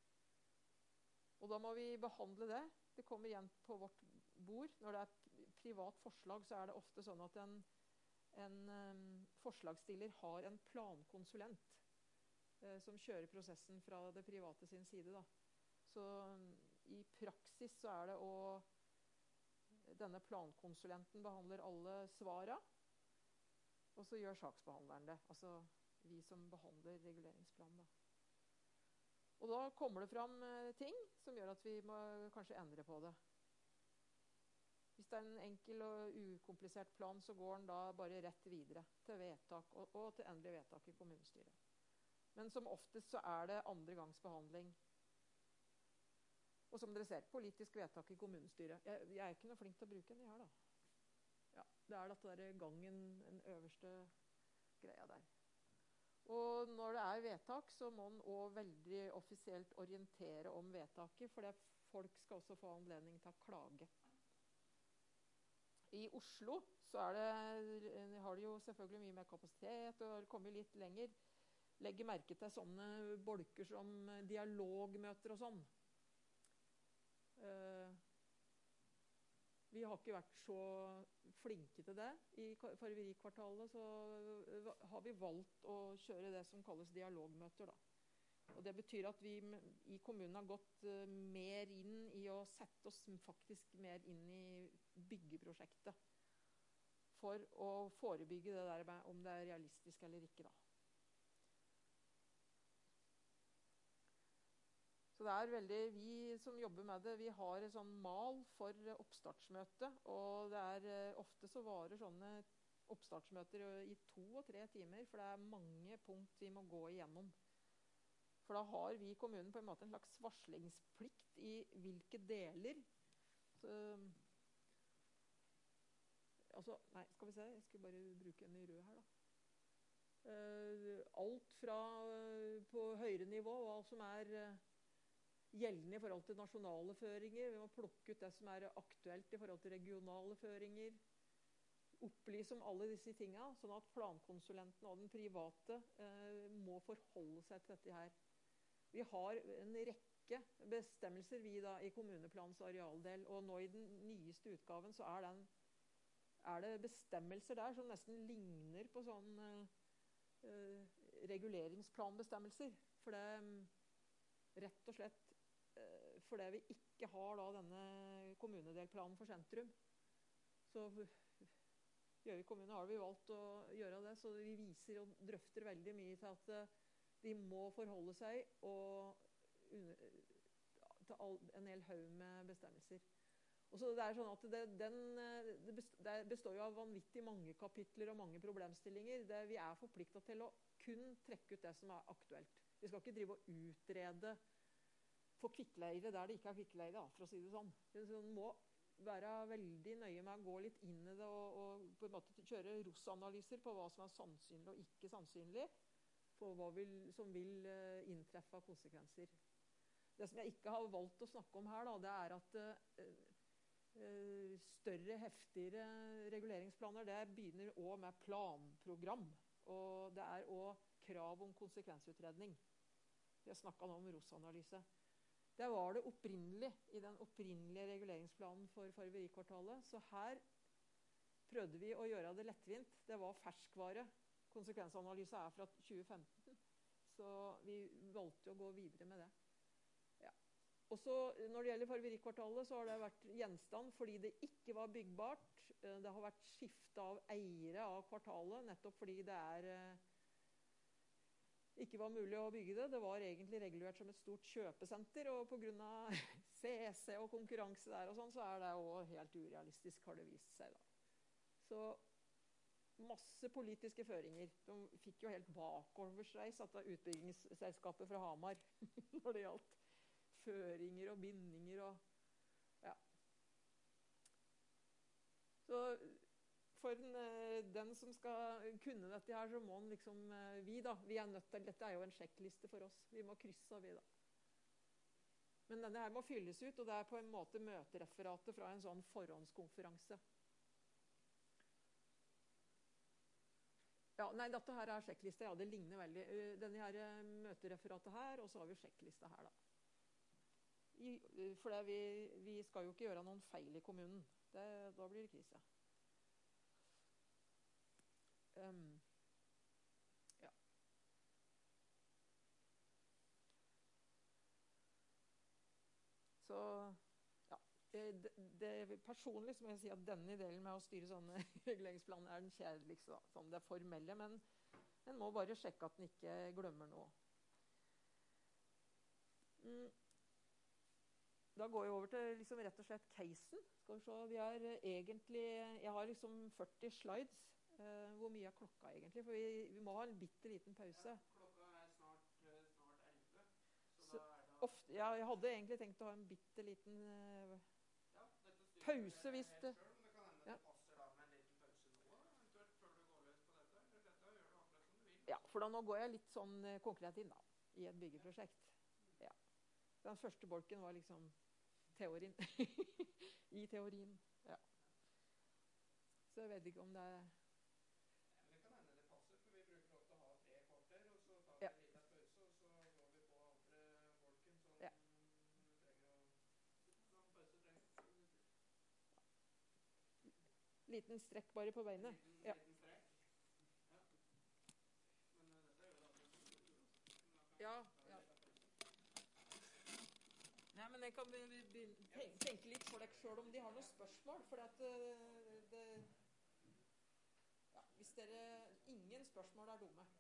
Og da må vi behandle det. Det kommer igjen på vårt bord. Når det er privat forslag, så er det ofte sånn at en, en um, forslagsstiller har en plankonsulent som kjører prosessen fra det private sin side da. Så i praksis så er det å denne plankonsulenten behandler alle svara, og så gjør saksbehandleren det, altså vi som behandler reguleringsplanen da. Og da kommer det fram ting som gjør at vi må kanskje endre på det. Hvis det er en enkel og ukomplisert plan, så går den da bare rett videre til vedtak, og, og til endelig vedtak i kommunestyret. Men som oftest så er det andre gangs behandling. Og som dere ser, politisk vedtak i kommunestyret. Jeg, jeg er ikke noe flink til å bruke den her da. Ja, det er dette der gangen, den øverste greia der. Og når det er vedtak, så må den også veldig offisielt orientere om vedtaket, for folk skal også få anledning til å klage. I Oslo så er det, har de jo selvfølgelig mye mer kapasitet, og har kommet litt lenger. Legger merke til sånne bolker som dialogmøter og sånn. Uh, vi har ikke vært så flinke til det. I Farverikvartalet så har vi valgt å kjøre det som kalles dialogmøter da. Og det betyr at vi i kommunen har gått uh, mer inn i å sette oss faktisk mer inn i byggeprosjektet. For å forebygge det der med om det er realistisk eller ikke da. Så det er veldig, vi som jobber med det, vi har en sånn mal for oppstartsmøte, og det er ofte så varer sånne oppstartsmøter i to og tre timer, for det er mange punkt vi må gå igjennom. For da har vi i kommunen på en måte en slags varslingsplikt i hvilke deler. Så, altså, nei, skal vi se, jeg skal bare bruke en i rød her da. Uh, alt fra uh, på høyre nivå, hva som er uh, gjeldende i forhold til nasjonale føringer. Vi må plukke ut det som er aktuelt i forhold til regionale føringer. Opplyse om alle disse tingene, sånn at plankonsulenten og den private uh, må forholde seg til dette her. Vi har en rekke bestemmelser vi da i kommuneplanens arealdel, og nå i den nyeste utgaven så er, den, er det bestemmelser der som nesten ligner på sånn uh, reguleringsplanbestemmelser. For det rett og slett uh, fordi vi ikke har da denne kommunedelplanen for sentrum. Så Gjøvik kommune har vi valgt å gjøre det, så vi viser og drøfter veldig mye til at uh, de må forholde seg og under, til all, en hel haug med bestemmelser. Og så det er sånn at det, den, det består jo av vanvittig mange kapitler og mange problemstillinger. Det, vi er forpliktet til å kun trekke ut det som er aktuelt. Vi skal ikke drive og utrede for kvikkleire der det ikke er kvikkleire, for å si det sånn. Så man må være veldig nøye med å gå litt inn i det og, og på en måte kjøre R O S-analyser på hva som er sannsynlig og ikke sannsynlig, for hva vil, som vil uh, inntreffe av konsekvenser. Det som jeg ikke har valgt å snakke om her, da, det er at uh, uh, større, heftigere reguleringsplaner, det begynner også med planprogram, og det er også krav om konsekvensutredning. Jeg snakket nå om R O S-analyse. Det var det opprinnelig, i den opprinnelige reguleringsplanen for Farverikvartalet, så her prøvde vi å gjøre det lettvint. Det var ferskvare. Konsekvensanalyse er fra tjue femten, så vi valgte å gå videre med det. Ja. Og så når det gjelder Farverikvartalet, så har det vært gjenstand fordi det ikke var byggbart. Det har vært skifte av eiere av kvartalet, nettopp fordi det er ikke var mulig å bygge det. Det var egentlig regulert som et stort kjøpesenter, og på grunn av C E C og konkurranse der og sånn, så er det også helt urealistisk, har det vist seg da. Så masse politiske føringer. De fikk jo helt bakoversveis av utbyggingsselskapet fra Hamar når det gjaldt føringer og bindinger og ja. Så for den, den som skal kunne dette her, så må den liksom vi da, vi er nødt til, dette er jo en sjekkliste for oss. Vi må krysse av vi da. Men denne her må fylles ut, og det er på en måte møtereferatet fra en sånn forhåndskonferanse. Ja, nei, dette her er sjekkliste, ja, det ligner veldig. Denne her møtereferatet her, og så har vi sjekkliste her da. I, for det, vi, vi skal jo ikke gjøre noen feil i kommunen. Det, da blir det krise. Um, ja. Så ja, det, det, personlig så må jeg si at denne delen med å styre sånne reguleringsplaner er den kjedeligste da, sånn det formelle, men en må bare sjekke at den ikke glemmer noe. Mm. Da går jeg over til liksom rett og slett casen. Skal vi se, vi er egentlig, jeg har liksom førti slides. Uh, hvor mye er klokka egentlig? For vi, vi må ha en bitte liten pause. Ja, klokka er snart, snart elleve. Så, så da er det... ofte, ja, jeg hadde egentlig tenkt å ha en bitte liten uh, ja, pause hvis det... Selv, det kan hende ja. Det passer da med en liten pause nå, eventuelt før du går løs på dette. Eller dette gjør du akkurat som du vil. Ja, for da nå går jeg litt sånn uh, konkret inn da, i et byggeprosjekt. Ja. Den første bolken var liksom teorien. I teorien, ja. Så jeg vet ikke om det er... Ja, men det kan hende det passer, for vi bruker ofte å ha tre kvarter, og så tar vi ja. En liten pause, og så går vi på andre bolken, sånn ja. Trenger å... Sånn pause trenger. Liten strekk bare på beinet. Liten, ja. Liten strekk. Ja. Men uh, dette er jo da... Ja, ja. Nei, men jeg kan begynne, tenke litt for deg selv om de har noen spørsmål, for at det, ja, hvis dere, ingen spørsmål er dumme.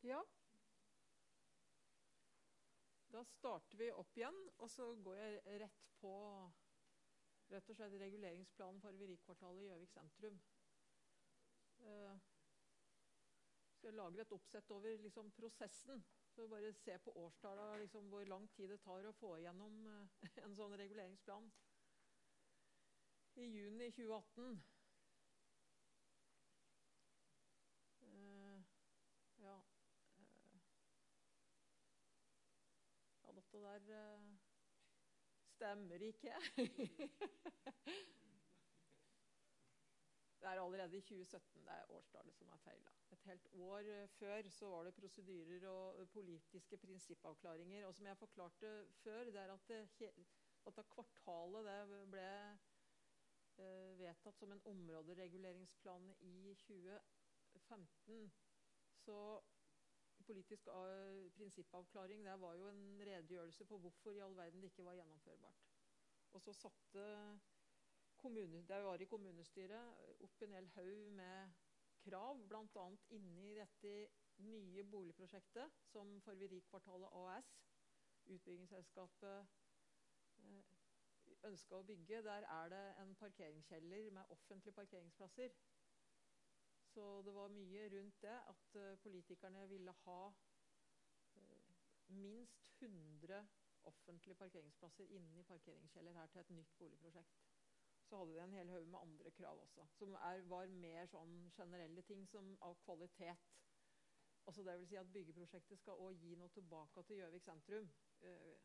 Ja. Da starter vi opp igjen, og så går jeg rett på rett og slett reguleringsplanen for Farverikvartalet i Gjøvik sentrum. Uh, så jeg lager et oppsett over liksom, prosessen. Så bare se på årstallet liksom, hvor lang tid det tar å få igjennom uh, en sånn reguleringsplan. I juni tjue atten uh, ja Ja, dette der uh, stemmer ikke. Det er allerede i tjue sytten, det er årstallet som er feil. Et helt år før så var det prosedyrer og politiske prinsippavklaringer. Og som jeg forklarte før, det er at det, dette kvartalet det ble uh, vedtatt som en områdereguleringsplan i tjue femten. Så politisk uh, prinsippavklaring, det var jo en redegjørelse på hvorfor i all verden det ikke var gjennomførbart. Og så satte kommune, det var i kommunestyret opp en hel haug med krav, blant annet inni dette nye boligprosjektet som Farverikvartalet A S, utbyggingsselskapet, uh, ønsket å bygge. Der er det en parkeringskjeller med offentlige parkeringsplasser. Så det var mye rundt det at uh, politikerne ville ha uh, minst hundre offentlige parkeringsplasser inni parkeringskjeller her til et nytt boligprosjekt. Så hadde de en hel haug med andre krav også, som er, var mer sånn generelle ting som av kvalitet. Altså det vil si at byggeprosjektet skal også gi noe tilbake til Gjøvik sentrum. Uh,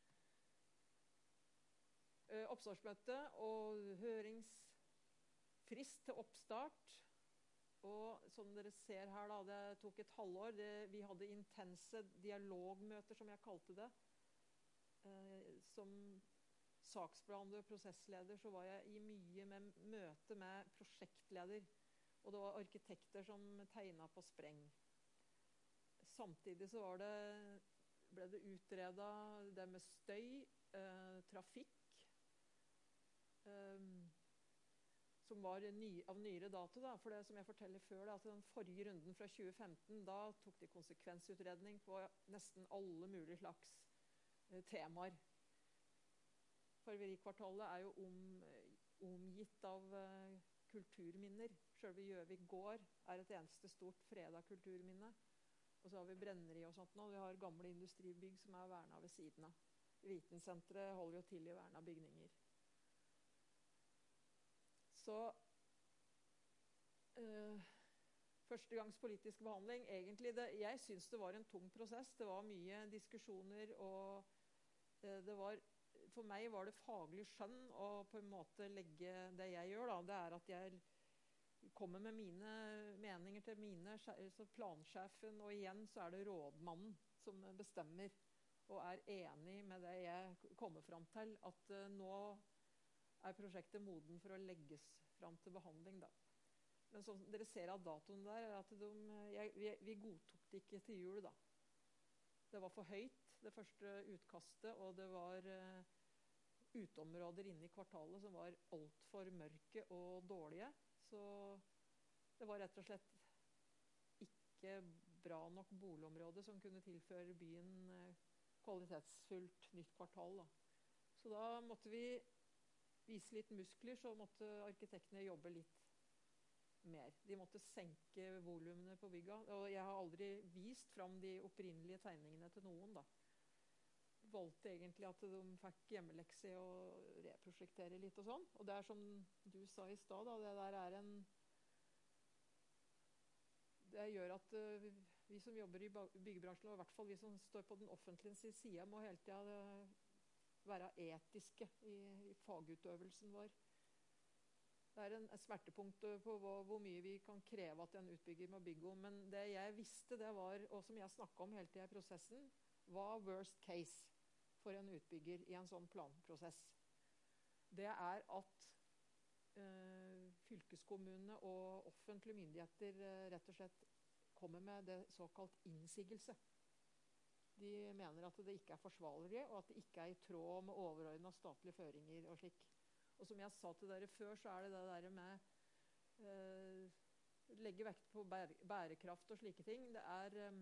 uh, oppstartsmøte og høringsfrist til oppstart. Og som dere ser her da, det tok et halvår. Det, vi hadde intense dialogmøter, som jeg kalte det. Eh, som saksbehandler og prosessleder så var jeg i mye med møte med prosjektleder. Og det var arkitekter som tegnet på spreng. Samtidig så var det, ble det utredet det med støy, eh, trafikk, eh, som var ny, av nyere dato da, for det som jeg forteller før da, at den forrige runden fra tjue femten, da tok de konsekvensutredning på nesten alle mulige slags eh, temaer. Farverikvartalet er jo om, omgitt av eh, kulturminner. Selve Gjøvik gård er et eneste stort fredet kulturminne. Og så har vi brenneri og sånt nå. Vi har gamle industribygg som er vernet ved siden av. Vitensenteret holder jo til i vernet bygninger. Så uh, førstegangs politisk behandling, egentlig det, jeg synes det var en tung prosess. Det var mye diskusjoner, og uh, det var, for meg var det faglig skjønn å på en måte legge det jeg gjør. Da. Det er at jeg kommer med mine meninger til mine, så plansjefen, og igjen så er det rådmannen som bestemmer og er enig med det jeg kommer frem til, at uh, nå er prosjektet moden for å legges frem til behandling. Da. Men som dere ser av datoen der, er at de, jeg, vi, vi godtok det ikke til jul. Da. Det var for høyt, det første utkastet, og det var uh, uteområder inne i kvartalet som var alt for mørke og dårlige. Så det var rett og slett ikke bra nok boligområde som kunne tilføre byen uh, kvalitetsfullt nytt kvartal. Da. Så da måtte vi vise litt muskler, så måtte arkitektene jobbe litt mer. De måtte senke volumene på bygga, og jeg har aldri vist frem de opprinnelige tegningene til noen. Da. Valgte egentlig at de fikk hjemmelekse og reprosjektere litt og sånn. Og det er som du sa i stad, da, det der er en... Det gjør at uh, vi som jobber i byggebransjen, og i hvert fall vi som står på den offentlige siden, må hele tiden uh, være etiske i, i fagutøvelsen vår. Det er en, en smertepunkt på hvor, hvor mye vi kan kreve at en utbygger må bygge om, men det jeg visste, det var, og som jeg snakket om hele tiden i prosessen, var worst case for en utbygger i en sånn planprosess. Det er at eh, fylkeskommune og offentlige myndigheter eh, rett og slett kommer med det såkalt innsigelse. De mener at det ikke er forsvarlig, og at det ikke er i tråd med overordnede statlige føringer og slik. Og som jeg sa til dere før, så er det det der med eh, legger vekt på bære, bærekraft og slike ting. Det er um,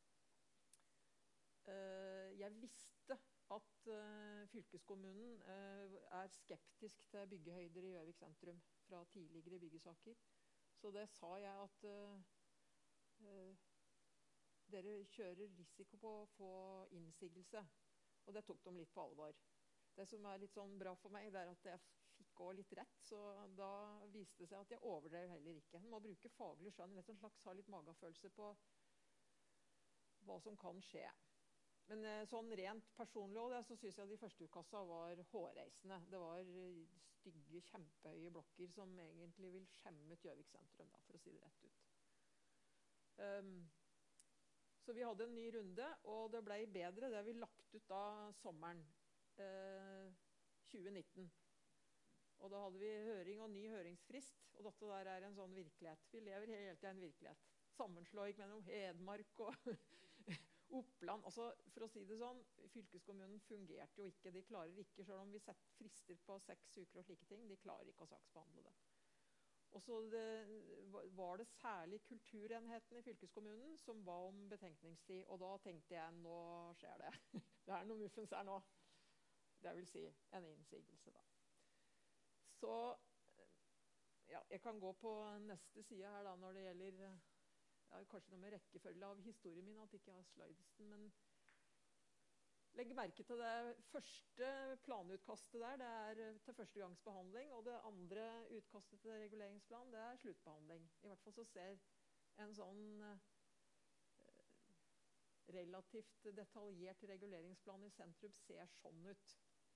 uh, Jeg visste at uh, fylkeskommunen uh, er skeptisk til byggehøyder i Gjøvik sentrum fra tidligere byggesaker. Så det sa jeg at uh, uh, dere kjører risiko på å få innsigelse. Og det tok de litt på alvor. Det som er litt sånn bra for meg, det er at jeg fikk også litt rett, så da viste det seg at jeg overdrev heller ikke. Man må bruke faglig skjønn, rett og slett ha litt magefølelse på hva som kan skje. Men sånn rent personlig også, så synes jeg de første utkassa var hårreisende. Det var stygge, kjempehøye blokker som egentlig vil skjemme Gjøvik sentrum, da, for å si det rett ut. Um, så vi hadde en ny runde, og det ble bedre. Det har vi lagt ut da sommeren eh, tjue nitten. Og da hadde vi høring og ny høringsfrist, og dette der er en sånn virkelighet. Vi lever helt i en virkelighet. Sammenslåing mellom Hedmark og Oppland. Altså, for å si det sånn, fylkeskommunen fungerte jo ikke. De klarer ikke, selv om vi setter frister på seks uker og slike ting, de klarer ikke å saksbehandle det. Og så det, var det særlig kulturenheten i fylkeskommunen som ba om betenkningstid, og da tenkte jeg, nå skjer det. Det er noe muffens her nå. Det vil si en innsigelse da. Så, ja, jeg kan gå på neste side her da, når det gjelder, ja, kanskje noe med rekkefølge av historien min, at ikke jeg har slidesen, men legg merke til det første planutkastet der, det er til første gangs behandling, og det andre utkastet til reguleringsplan, det er sluttbehandling. I hvert fall så ser en sånn eh, relativt detaljert reguleringsplan i sentrum ser sånn ut.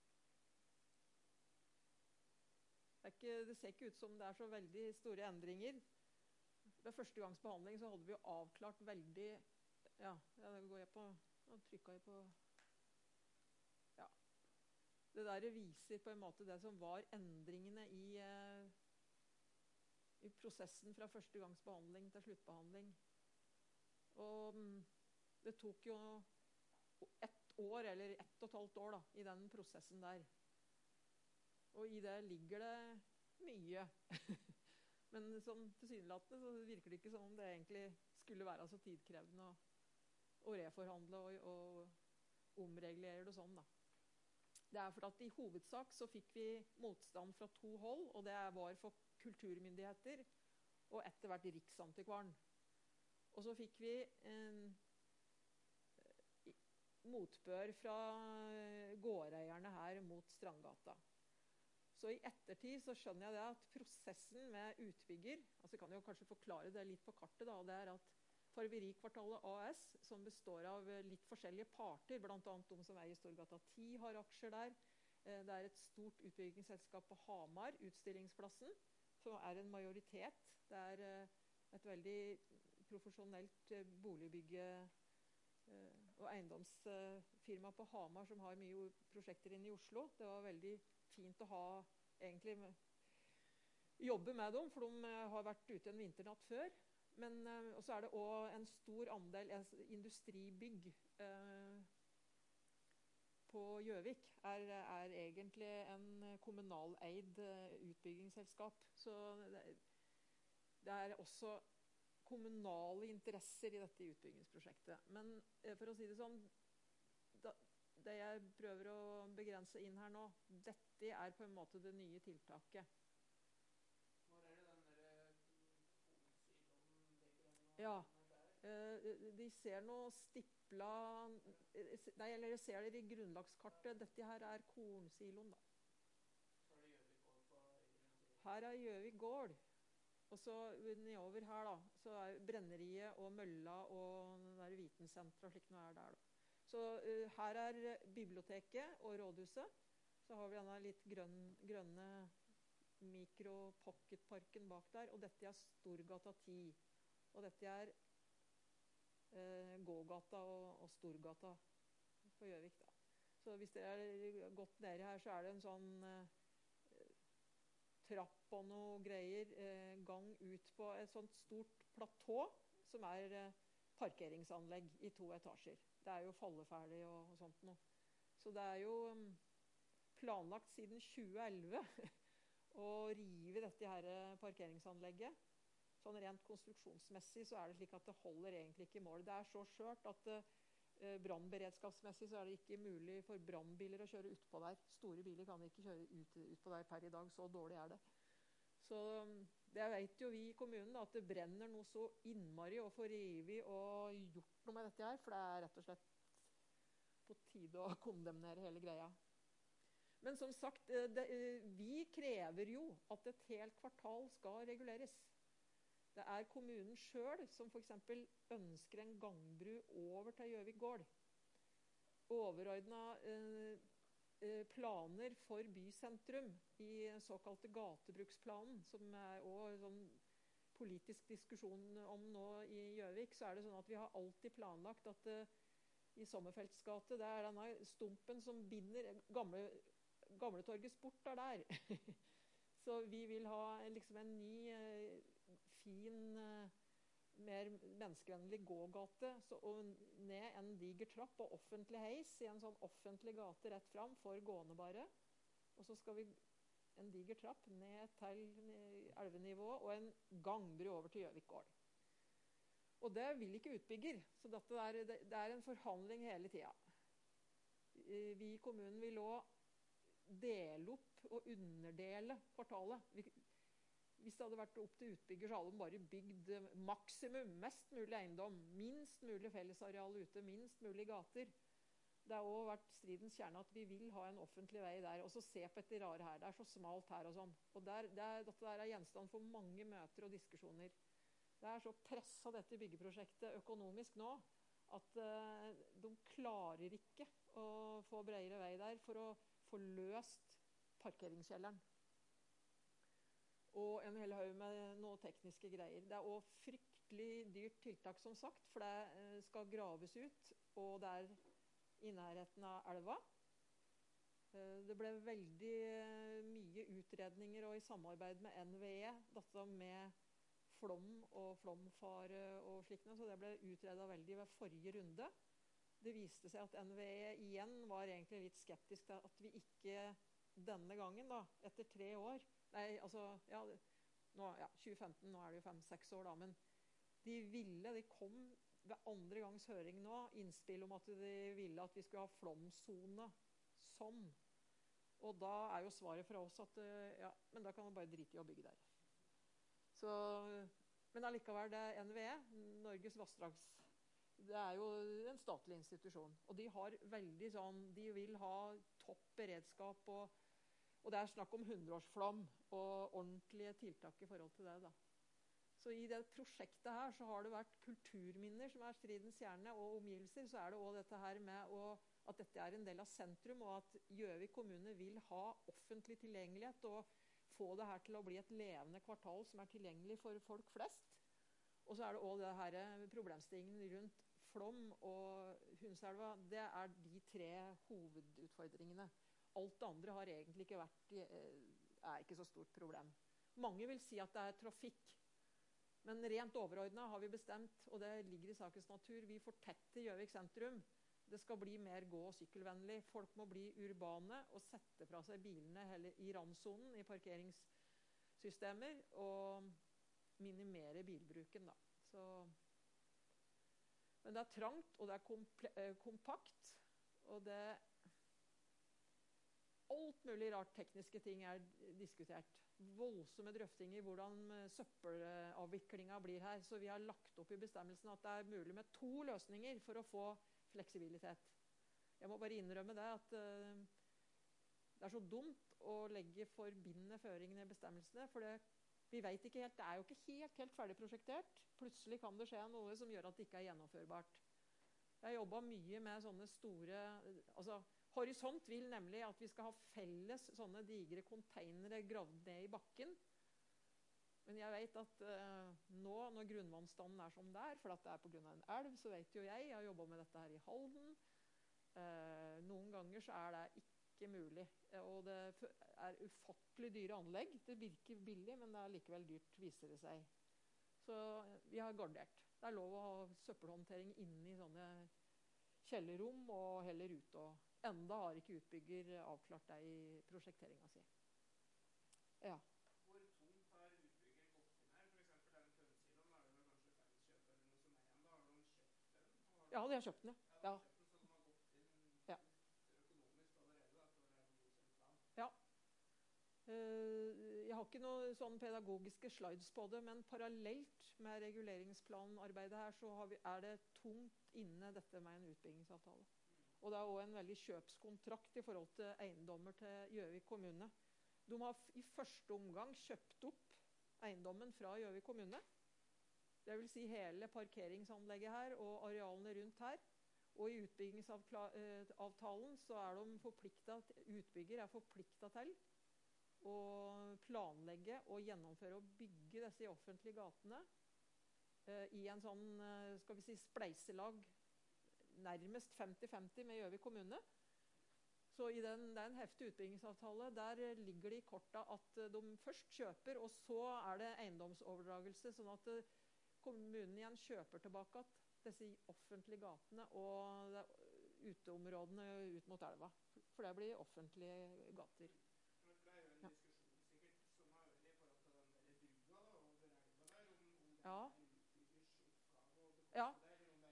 Det, er ikke, det ser ikke ut som det er så veldig store endringer. Ved første gangs behandling så hadde vi jo avklart veldig, ja, ja da går jeg på, nå trykker jeg på, det der viser på en måte det som var endringene i, eh, i prosessen fra første gangs behandling til sluttbehandling. Og mm, det tok jo ett år, eller ett og et halvt år da, i den prosessen der. Og i det ligger det mye. Men sånn tilsynelatende så virker det ikke som om det egentlig skulle være så tidkrevende å, å reforhandle og, og omregulere det sånn da. Det er for at i hovedsak så fikk vi motstand fra to hold, og det var for kulturmyndigheter og etter hvert Riksantikvaren. Og så fikk vi en motbør fra gårdeierne her mot Strandgata. Så i ettertid så skjønner jeg det at prosessen med utbygger, altså kan jeg jo kanskje forklare det litt på kartet da, det er at Farverikvartalet A S, som består av litt forskjellige parter, blant annet de som eier Storgata ti har aksjer der. Det er et stort utbyggingsselskap på Hamar, Utstillingsplassen, som er en majoritet. Det er et veldig profesjonelt boligbygge og eiendomsfirma på Hamar som har mye prosjekter inne i Oslo. Det var veldig fint å ha egentlig jobbe med dem, for de har vært ute en vinternatt før. Men uh, også er det også en stor andel industribygg uh, på Gjøvik er, er egentlig en kommunaleid uh, utbyggingsselskap. Så det, det er også kommunale interesser i dette utbyggingsprosjektet. Men uh, for å si det sånn, da, det jeg prøver å begrense inn her nå, dette er på en måte det nye tiltaket. Ja, de ser noe stipla, nei, eller jeg ser det i grunnlagskartet, dette her er kornsiloen da. Her er Gjøvik gård, og så nedover her da, så er brenneriet og mølla og den der vitensentra og slik noe er der da. Så uh, her er biblioteket og rådhuset, så har vi denne litt grønn, grønne mikro-pocketparken bak der, og dette er Storgata ti. Og dette er eh, gågata og, og Storgata på Gjøvik da. Så hvis dere er gått nede her, så er det en sånn eh, trapp og noe greier, eh, gang ut på et sånt stort platå, som er eh, parkeringsanlegg i to etasjer. Det er jo falleferdig og, og sånt noe. Så det er jo um, planlagt siden tjue elleve å rive dette her parkeringsanlegget. sånn rent konstruksjonsmessig så er det slik at det holder egentlig ikke i mål. Det er så skjørt at eh, brannberedskapsmessig så er det ikke mulig for brannbiler å kjøre utpå der. Store biler kan ikke kjøre ut, utpå der per i dag, så dårlig er det. Så det vet jo vi i kommunen da, at det brenner noe så innmari å få revet og gjort noe med dette her, for det er rett og slett på tide å kondemnere hele greia. Men som sagt, det, vi krever jo at et helt kvartal skal reguleres. Det er kommunen selv som for eksempel ønsker en gangbru over til Gjøvik gård. Overordnet eh, planer for bysentrum i såkalte gatebruksplanen, som er også sånn politisk diskusjon om nå i Gjøvik, så er det sånn at vi har alltid planlagt at eh, i Sommerfelts gate, det er denne stumpen som binder gamle, gamle torget sport er der. Så vi vil ha liksom en ny, eh, fin, eh, mer menneskevennlig gågate, så, og ned en diger trapp og offentlig heis i en sånn offentlig gate rett fram for gående bare. Og så skal vi en diger trapp ned til elvenivå og en gangbru over til Gjøvik gård. Og det vil ikke utbygger, så dette er, det er en forhandling hele tida. Vi i kommunen vil også dele opp og underdele kvartalet. Vi, hvis det hadde vært opp til utbygger, så hadde de bare bygd maksimum, mest mulig eiendom, minst mulig fellesareal ute, minst mulig gater. Det har også vært stridens kjerne at vi vil ha en offentlig vei der, og så se på etter rare her. Det er så smalt her og sånn. Og der, det er, dette der er gjenstand for mange møter og diskusjoner. Det er så presset dette byggeprosjektet økonomisk nå, at uh, de klarer ikke å få bredere vei der for å få løst parkeringskjelleren. Og en hel haug med noen tekniske greier. Det er også fryktelig dyrt tiltak, som sagt, for det uh, skal graves ut, og det er i nærheten av elva. Uh, det ble veldig uh, mye utredninger og i samarbeid med N V E, dette med flom og flomfare og slikt noe, så det ble utredet veldig ved forrige runde. Det viste seg at N V E igjen var egentlig litt skeptisk til at vi ikke denne gangen da, etter tre år, nei, altså, ja, nå, ja tjue femten, nå er det jo fem-seks år da, men de ville, de kom ved andre gangs høring nå, innspill om at de ville at vi skulle ha flomzone sånn. Og da er jo svaret fra oss at, ja, men da kan man bare drite i å bygge der. Så, men allikevel, det er N V E, Norges vassdrags, det er jo en statlig institusjon, og de har veldig sånn, de vil ha topp beredskap, og, og det er snakk om hundreårsflom og ordentlige tiltak i forhold til det da. Så i det prosjektet her så har det vært kulturminner som er stridens kjerne, og omgivelser, så er det også dette her med å, at dette er en del av sentrum, og at Gjøvik kommune vil ha offentlig tilgjengelighet, og få det her til å bli et levende kvartal som er tilgjengelig for folk flest. Og så er det også det her problemstillingen rundt flom og Hundselva. Det er de tre hovedutfordringene. Alt det andre har egentlig ikke vært, er ikke så stort problem. Mange vil si at det er trafikk. Men rent overordnet har vi bestemt, og det ligger i sakens natur, vi fortetter Gjøvik sentrum. Det skal bli mer gå- og sykkelvennlig. Folk må bli urbane og sette fra seg bilene i randsonen, i parkeringssystemer, og minimere bilbruken da. Så, men det er trangt, og det er komple- kompakt, og det alt mulig rart tekniske ting er diskutert. Voldsomme drøftinger hvordan søppelavviklingen blir her. Så vi har lagt opp i bestemmelsen at det er mulig med to løsninger for å få fleksibilitet. Jeg må bare innrømme det at uh, det er så dumt å legge forbindende føringene i bestemmelsene, for det, vi vet ikke helt, det er jo ikke helt, helt ferdig prosjektert. Plutselig kan det skje noe som gjør at det ikke er gjennomførbart. Jeg har jobbet mye med sånne store, altså Horisont vil nemlig at vi skal ha felles sånne digre containere gravd ned i bakken. Men jeg vet at uh, nå, når grunnvannstanden er som det er, for at det er på grunn av en elv, så vet jo jeg, jeg har jobbet med dette her i Halden. Uh, noen ganger så er det ikke mulig, og det er ufattelig dyre anlegg. Det virker billig, men det er likevel dyrt, viser det seg. Så vi har gardert. Det er lov å ha søppelhåndtering inne i sånne kjellerrom og heller ut, og enda har ikke utbygger avklart det i prosjekteringen sin. Ja. Hvor tungt har utbygger gått inn her? For eksempel den Ja, de har kjøpt den, ja. Ja. Ja. Jeg har ikke noen sånn pedagogiske slides på det, men parallelt med reguleringsplanarbeidet her, så har vi, er det tungt inne dette med en utbyggingsavtale. Og det er også en veldig kjøpskontrakt i forhold til eiendommer til Gjøvik kommune. De har i første omgang kjøpt opp eiendommen fra Gjøvik kommune. Det vil si hele parkeringsanlegget her og arealene rundt her. Og i utbyggingsavtalen så er de forpliktet, utbygger er forpliktet til å planlegge og gjennomføre og bygge disse offentlige gatene eh, i en sånn, skal vi si, spleiselag nærmest femti femti med Gjøvik kommune. Så i den, det er en heftig utbyggingsavtale. Der ligger det i korta at de først kjøper, og så er det eiendomsoverdragelse, sånn at kommunen igjen kjøper tilbake disse offentlige gatene og uteområdene ut mot elva. For det blir offentlige gater. Ja. Ja. Ja.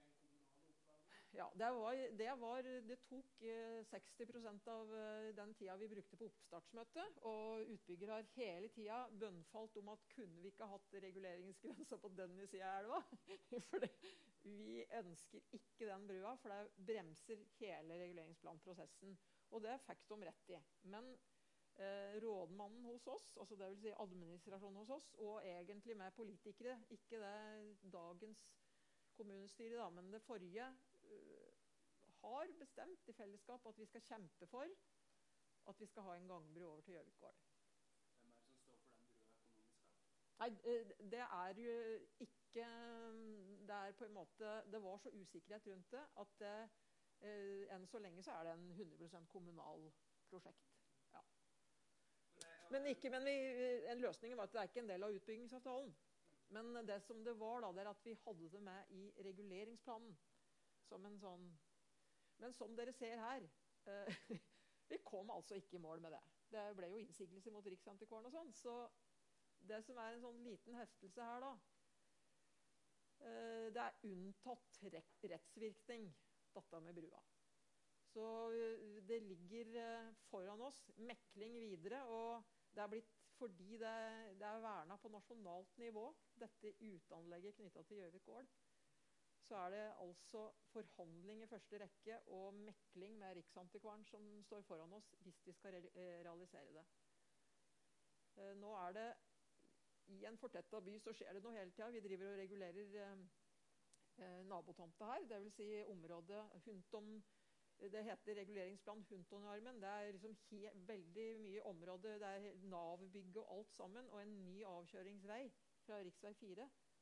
Ja, det, var, det, var, det tok eh, seksti prosent av eh, den tida vi brukte på oppstartsmøtet, og utbygger har hele tida bønnfalt om at kunne vi ikke hatt reguleringsgrensa på denne sida av elva, for vi ønsker ikke den brua, for det bremser hele reguleringsplanprosessen, og det fikk de rett i. Men eh, rådmannen hos oss, altså det vil si administrasjonen hos oss, og egentlig med politikere, ikke det dagens kommunestyre da, men det forrige, har bestemt i fellesskap at vi skal kjempe for at vi skal ha en gangbru over til Gjøvik gård. Hvem er det som står for den brua økonomisk da? Nei, det er jo ikke, det er på en måte, det var så usikkerhet rundt det, at det, eh, enn så lenge så er det en hundre prosent kommunal prosjekt. Ja. Men, ikke, men vi, en løsning var at det er ikke en del av utbyggingsavtalen. Men det som det var da, det er at vi hadde det med i reguleringsplanen. Som en sånn, men som dere ser her, eh, vi kom altså ikke i mål med det. Det ble jo innsigelse mot Riksantikvaren og sånn, så det som er en sånn liten heftelse her da, eh, det er unntatt rettsvirkning, dette med brua. Så eh, det ligger eh, foran oss, mekling videre, og det er blitt fordi det, det er vernet på nasjonalt nivå, dette utanlegget knyttet til Gjøvik gård. Så er det altså forhandling i første rekke og mekling med Riksantikvaren som står foran oss hvis vi skal re realisere det. Eh, nå er det i en fortettet by så skjer det noe hele tiden. Vi driver og regulerer eh, nabotomta her, det vil si området Hunton, det heter reguleringsplan Huntonarmen. Det er liksom he veldig mye område, det er Nav-bygg og alt sammen, og en ny avkjøringsvei fra riksvei fire,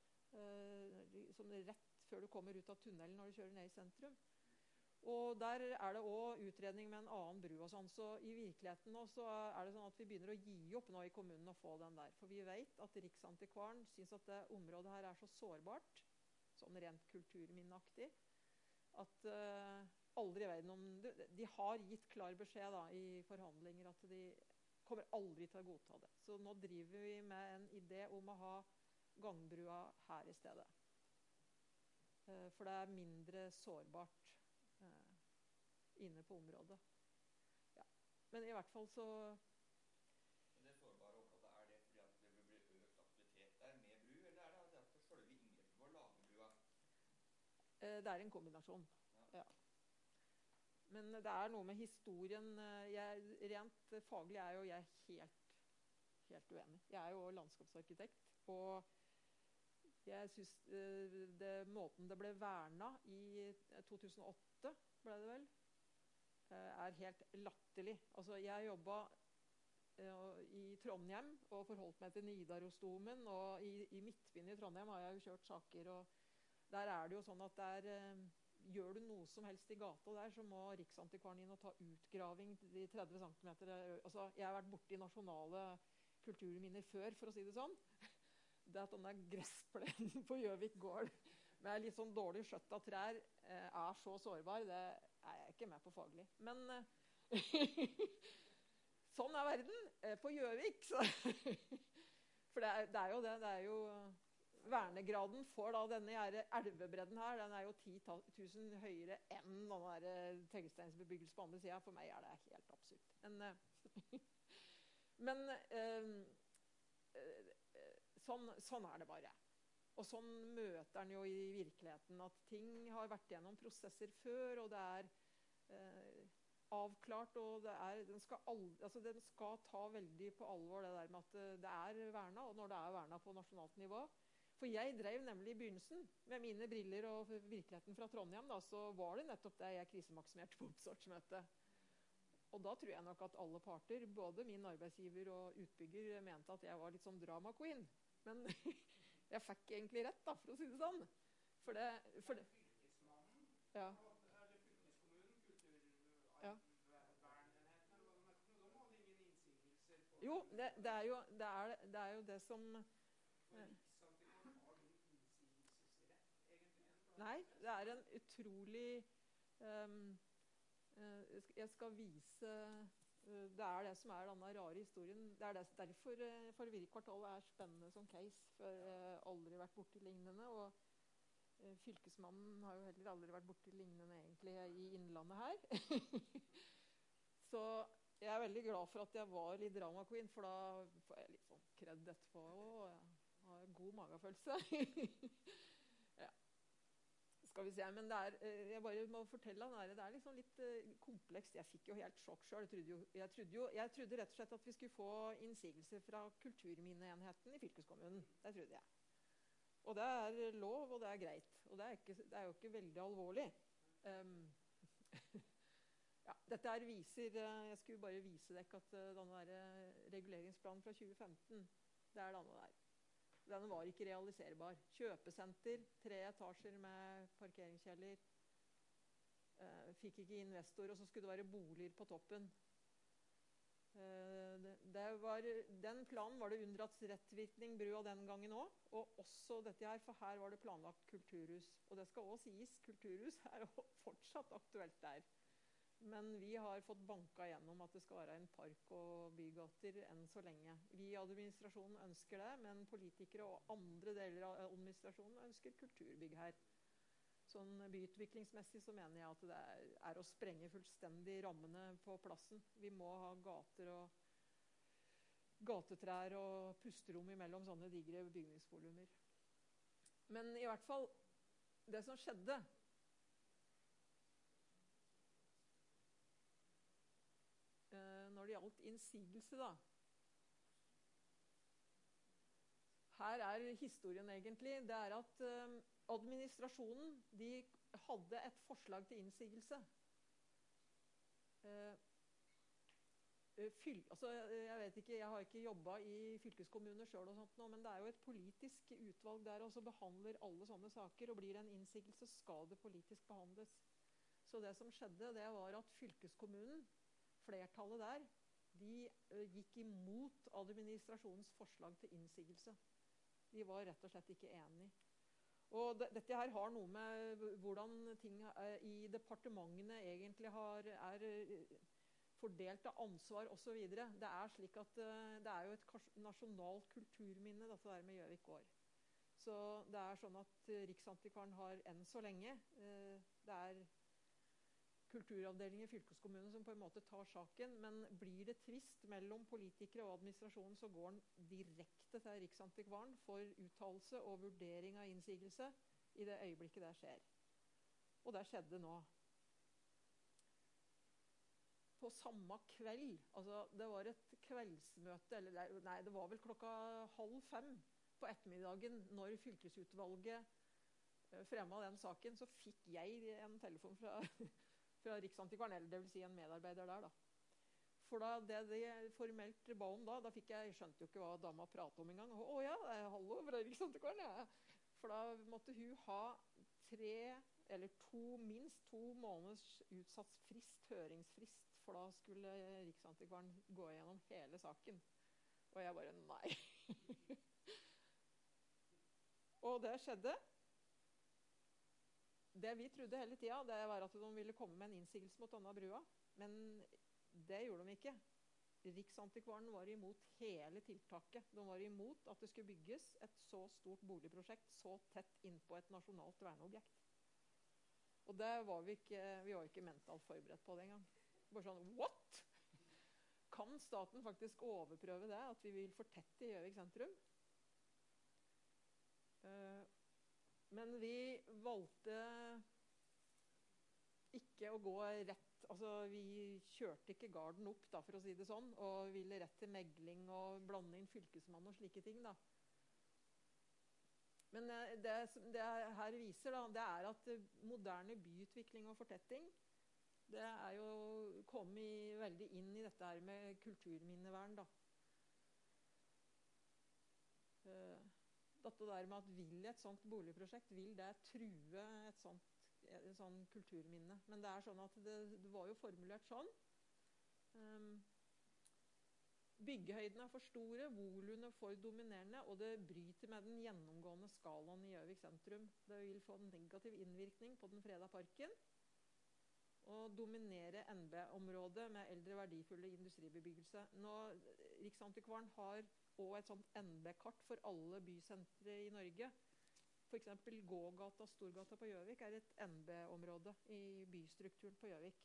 eh, som rett før du kommer ut av tunnelen når du kjører ned i sentrum. Og der er det også utredning med en annen bru og sånn, så i virkeligheten nå så er det sånn at vi begynner å gi opp nå i kommunen å få den der. For vi vet at Riksantikvaren synes at det området her er så sårbart, sånn rent kulturminneaktig, at uh, aldri i verden om, de har gitt klar beskjed da i forhandlinger at de kommer aldri til å godta det. Så nå driver vi med en idé om å ha gangbrua her i stedet. For det er mindre sårbart eh, inne på området. Ja. Men i hvert fall så... Men det sårbare området, er det fordi at det vil bli økt aktivitet der med bru, eller er det at det følger inngrepet med å lage brua? Eh, det er en kombinasjon, ja. Ja. Men det er noe med historien. Jeg, rent faglig er jo jeg helt, helt uenig. Jeg er jo landskapsarkitekt, og jeg synes uh, det, måten det ble vernet i to tusen og åtte, ble det vel, uh, er helt latterlig. Altså, jeg jobbet uh, i Trondheim og forholdt meg til Nidarosdomen, og i, i Midtbyen i Trondheim har jeg jo kjørt saker, og der er det jo sånn at der, uh, gjør du noe som helst i gata der, så må Riksantikvaren inn og ta utgraving i tretti centimeter. Altså, jeg har vært borte i nasjonale kulturminner før, for å si det sånn. Det at denne gressplenen på Gjøvik gård med litt sånn dårlig skjøtt av trær eh, er så sårbar, det er jeg ikke med på faglig. Men eh, sånn er verden eh, på Gjøvik. Så for det er, det er jo det, det er jo vernegraden for da denne her elvebredden her, den er jo ti tusen høyere enn denne der teglsteinsbebyggelse på andre siden. For meg er det helt absurd. Men, men eh, sånn, sånn er det bare. Og sånn møter den jo i virkeligheten, at ting har vært gjennom prosesser før, og det er eh, avklart, og det er, den, skal aldri, altså den skal ta veldig på alvor det der med at det er verna, og når det er verna på nasjonalt nivå. For jeg drev nemlig i begynnelsen med mine briller og virkeligheten fra Trondheim, da, så var det nettopp det jeg krisemaksimerte på oppstartsmøtet. Og da tror jeg nok at alle parter, både min arbeidsgiver og utbygger, mente at jeg var litt sånn drama queen. Men jeg fikk egentlig rett, da, for å si det sånn. For det... For det ja. Ja. Jo, det, det, er jo, det, er, det er jo det som eh, Nei, det er en utrolig um, uh, Jeg skal vise uh, Det er det som er denne rare historien. Det er det, derfor uh, Farverikvartalet er spennende som case. For jeg uh, har aldri vært borti lignende. Og uh, fylkesmannen har jo heller aldri vært borti lignende egentlig i innlandet her. Så jeg er veldig glad for at jeg var litt drama queen, for da får jeg litt sånn kred etterpå. Og jeg har god magefølelse. Ja. Skal vi se, men det er, jeg bare må fortelle han, det er liksom litt komplekst. Jeg fikk jo helt sjokk selv. Jeg trodde, jo, jeg, trodde jo, jeg trodde rett og slett at vi skulle få innsigelser fra kulturminneenheten i fylkeskommunen. Det trodde jeg. Og det er lov, og det er greit. Og det er, ikke, det er jo ikke veldig alvorlig. Um, ja, dette her viser, jeg skulle bare vise dere at denne der reguleringsplanen fra tjue femten, det er denne der. Denne var ikke realiserbar. Kjøpesenter, tre etasjer med parkeringskjeller. Eh, fikk ikke investor, og så skulle det være boliger på toppen. Eh, det, det var, den planen var det unndratt rettvirkning bru av den gangen også. Og også dette her, for her var det planlagt kulturhus. Og det skal også sies, kulturhus er fortsatt aktuelt der. Men vi har fått banka gjennom at det skal være en park og bygater enn så lenge. Vi i administrasjonen ønsker det, men politikere og andre deler av administrasjonen ønsker kulturbygg her. Sånn byutviklingsmessig så mener jeg at det er, er å sprenge fullstendig rammene på plassen. Vi må ha gater og gatetrær og pusterom imellom sånne digre bygningsvolumer. Men i hvert fall, det som skjedde, når det gjaldt innsigelse da. Her er historien egentlig. Det er at um, administrasjonen, de hadde et forslag til innsigelse. Uh, fyl, altså, jeg vet ikke, jeg har ikke jobbet i fylkeskommuner selv og sånt nå, men det er jo et politisk utvalg der, og så behandler alle sånne saker, og blir det en innsigelse, skal det politisk behandles. Så det som skjedde, det var at fylkeskommunen, flertallet der, de uh, gikk imot administrasjonens forslag til innsigelse. De var rett og slett ikke enige. Og de, dette her har noe med hvordan ting uh, i departementene egentlig har, er uh, fordelt av ansvar og så videre. Det er slik at uh, det er jo et nasjonalt kulturminne, dette der med Gjøvik gård. Så det er sånn at uh, Riksantikvaren har enn så lenge, uh, det er kulturavdeling i fylkeskommunen som på en måte tar saken, men blir det tvist mellom politikere og administrasjonen, så går den direkte til Riksantikvaren for uttalelse og vurdering av innsigelse i det øyeblikket det skjer. Og det skjedde nå. På samme kveld, altså det var et kveldsmøte, eller nei, det var vel klokka halv fem på ettermiddagen, når fylkesutvalget fremmet den saken, så fikk jeg en telefon fra fra Riksantikvaren, eller det vil si en medarbeider der da. For da det de formelt ba om da, da fikk jeg, jeg skjønte jo ikke hva dama pratet om en gang. Å ja, det er hallo fra Riksantikvaren, ja. For da måtte hun ha tre, eller to, minst to måneders utsatt frist, høringsfrist, for da skulle Riksantikvaren gå gjennom hele saken. Og jeg bare, nei. Og det skjedde. Det vi trodde hele tiden, det var at de ville komme med en innsigelse mot denne brua, men det gjorde de ikke. Riksantikvaren var imot hele tiltaket. De var imot at det skulle bygges et så stort boligprosjekt så tett innpå et nasjonalt verneobjekt. Og det var vi ikke, vi var ikke mentalt forberedt på det engang. Bare sånn, what? Kan staten faktisk overprøve det, at vi vil fortette i Gjøvik sentrum? Men vi valgte ikke å gå rett, altså vi kjørte ikke garden opp, da, for å si det sånn, og ville rett til megling og blande inn fylkesmann og slike ting, da. Men det, det her viser, da, det er at moderne byutvikling og fortetting, det er jo kommet veldig inn i dette her med kulturminnevern, da. Dette der med at vil et sånt boligprosjekt, vil det true et sånt, et sånt kulturminne. Men det er sånn at det, det var jo formulert sånn. Um, byggehøyden er for store, volumene for dominerende, og det bryter med den gjennomgående skalaen i Gjøvik sentrum. Det vil få en negativ innvirkning på den freda parken, og dominere N B-området med eldre verdifulle industribebyggelse. Nå, Riksantikvaren har også et sånt N B-kart for alle bysentre i Norge. For eksempel Gågata, Storgata på Gjøvik er et N B-område i bystrukturen på Gjøvik.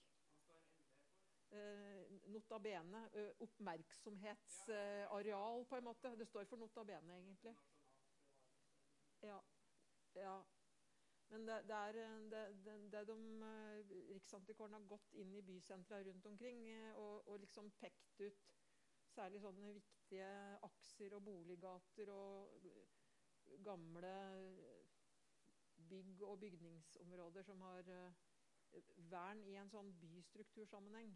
Eh, nota bene, eh, oppmerksomhetsareal på en måte. Det står for nota bene egentlig. Ja, ja. Men det, det er det, det, det de Riksantikvaren har gått inn i bysentra rundt omkring og, og liksom pekt ut særlig sånne viktige akser og boliggater og gamle bygg og bygningsområder som har vern i en sånn bystruktursammenheng.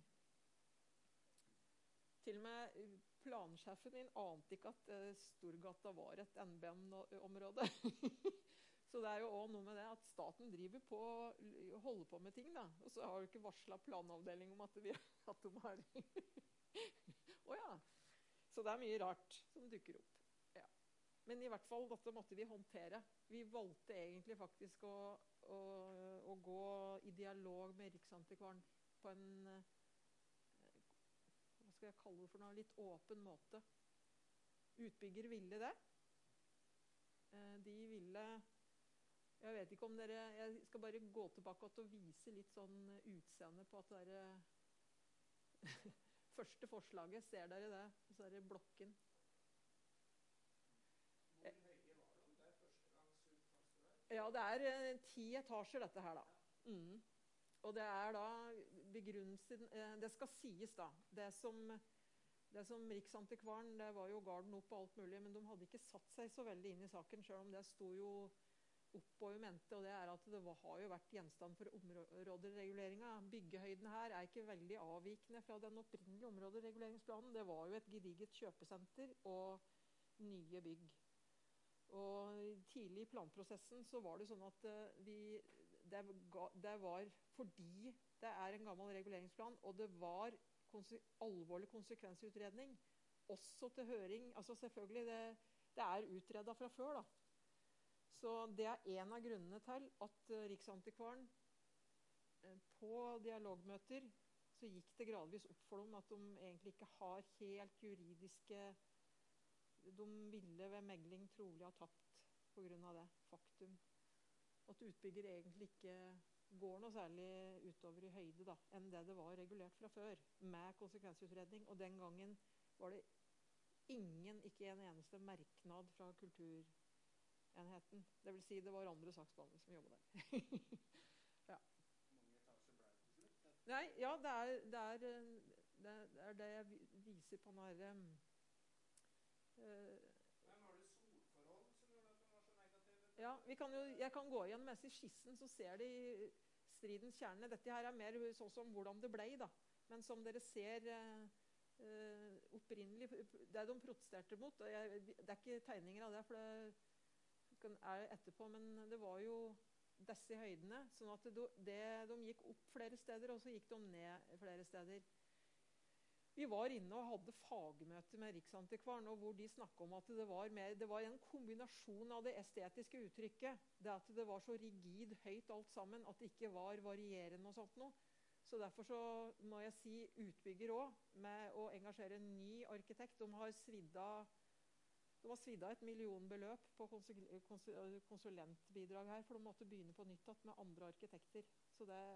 Til og med plansjefen min ante ikke at Storgata var et N B-område. Så det er jo også noe med det at staten driver på å holde på med ting, da. Og så har du ikke varslet planavdeling om at, vi, at de har... Å ja. Så det er mye rart som dukker opp. Ja. Men i hvert fall, dette måtte vi håndtere. Vi valgte egentlig faktisk å, å, å gå i dialog med Riksantikvaren på en, hva skal jeg kalle det for noe, litt åpen måte. Utbygger ville det. De ville... Jeg vet ikke om dere... Jeg skal bare gå tilbake og vise litt sånn utseende på at det er... Første forslaget, ser dere det? Og så er det blokken. Hvor høye var de? Det er første gangs utfallsstøy. Ja, det er eh, ti etasjer dette her da. Mm. Og det er da begrunnelsen... Eh, det skal sies da. Det som, det som Riksantikvaren, det var jo garden opp og alt mulig, men de hadde ikke satt seg så veldig inn i saken, selv om det sto jo oppå i mente, og det er at det var, har jo vært gjenstand for områdereguleringen. Byggehøyden her er ikke veldig avvikende fra den opprinnelige områdereguleringsplanen. Det var jo et gediget kjøpesenter og nye bygg. Og tidlig i planprosessen så var det sånn at vi, det, det var fordi det er en gammel reguleringsplan, og det var konse, alvorlig konsekvensutredning, også til høring. Altså selvfølgelig, det, det er utredet fra før da. Så det er en av grunnene til at Riksantikvaren på dialogmøter så gikk det gradvis opp for dem at de egentlig ikke har helt juridiske, de ville ved megling trolig ha tapt på grunn av det faktum. At utbygger egentlig ikke går noe særlig utover i høyde da, enn det det var regulert fra før, med konsekvensutredning. Og den gangen var det ingen, ikke en eneste merknad fra kultur enheten. Det vil si det var andre saksbehandlere som jobbet der. Ja. Mange etasjer ble det til slutt? Nei, ja, det er det, er, det, er det jeg viser på denne um, uh, Men var det solforhold som gjorde at de var så negative? Ja, vi kan jo, jeg kan gå igjen mens i skissen så ser de stridens kjerne. Dette her er mer sånn som hvordan det ble da. Men som dere ser uh, uh, opprinnelig, det de protesterte mot, og jeg, det er ikke tegninger av det, for det er etterpå, men det var jo disse høydene, sånn at det, det, de gikk opp flere steder, og så gikk de ned flere steder. Vi var inne og hadde fagmøte med Riksantikvaren, og hvor de snakket om at det var, mer, det var en kombinasjon av det estetiske uttrykket, det at det var så rigid høyt alt sammen, at det ikke var varierende og sånt noe. Så derfor så må jeg si utbygger også, med å engasjere en ny arkitekt. De har svidd av, de har svidd av et millionbeløp på konsul, konsul, konsulentbidrag her, for de måtte begynne på nytt med andre arkitekter. Så det,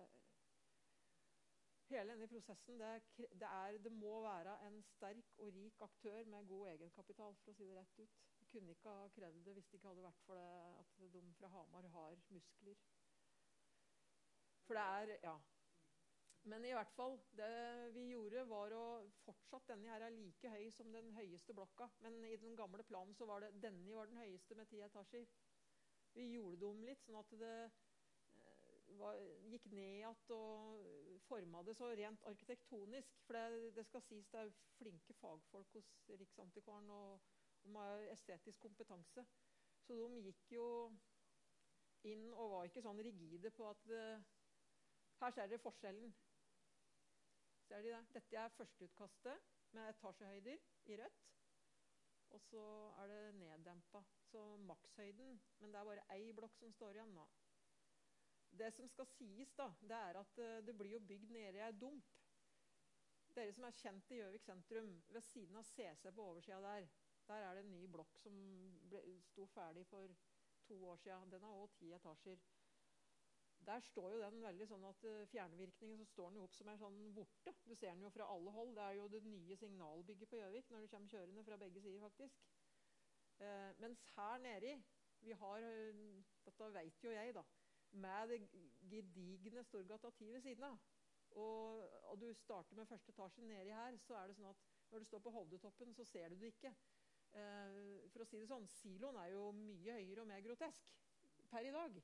hele denne prosessen, det, det, er, det må være en sterk og rik aktør med god egenkapital, for å si det rett ut. Jeg kunne ikke ha krevd det hvis det ikke hadde vært for det at de fra Hamar har muskler. For det er, ja... Men i hvert fall, det vi gjorde var å fortsatt, denne her er like høy som den høyeste blokka, men i den gamle planen så var det, denne var den høyeste med ti etasjer. Vi gjorde det om litt, sånn at det eh, var, gikk ned at og formet det så rent arkitektonisk, for det, det skal sies det er flinke fagfolk hos Riksantikvaren, og de har estetisk kompetanse. Så de gikk jo inn og var ikke sånn rigide på at det, her ser dere forskjellen. Ser de det? Dette er førsteutkastet med etasjehøyder i rødt. Og så er det neddempet. Så makshøyden, men det er bare ei blokk som står igjen nå. Det som skal sies da, det er at det blir jo bygd nede i ei dump. Dere som er kjent i Gjøvik sentrum, ved siden av C C på oversida der, der er det en ny blokk som ble, sto ferdig for to år siden. Den har også ti etasjer. Der står jo den veldig sånn at fjernvirkningen, så står den jo opp som er sånn borte. Du ser den jo fra alle hold. Det er jo det nye signalbygget på Gjøvik når du kommer kjørende fra begge sider faktisk. Eh, mens her nede, vi har, dette vet jo jeg da, med det gedigne Storgata ti ved siden av. Og, og du starter med første etasjen nede her, så er det sånn at når du står på Hovdetoppen, så ser du det ikke. Eh, for å si det sånn, siloen er jo mye høyere og mer grotesk per i dag.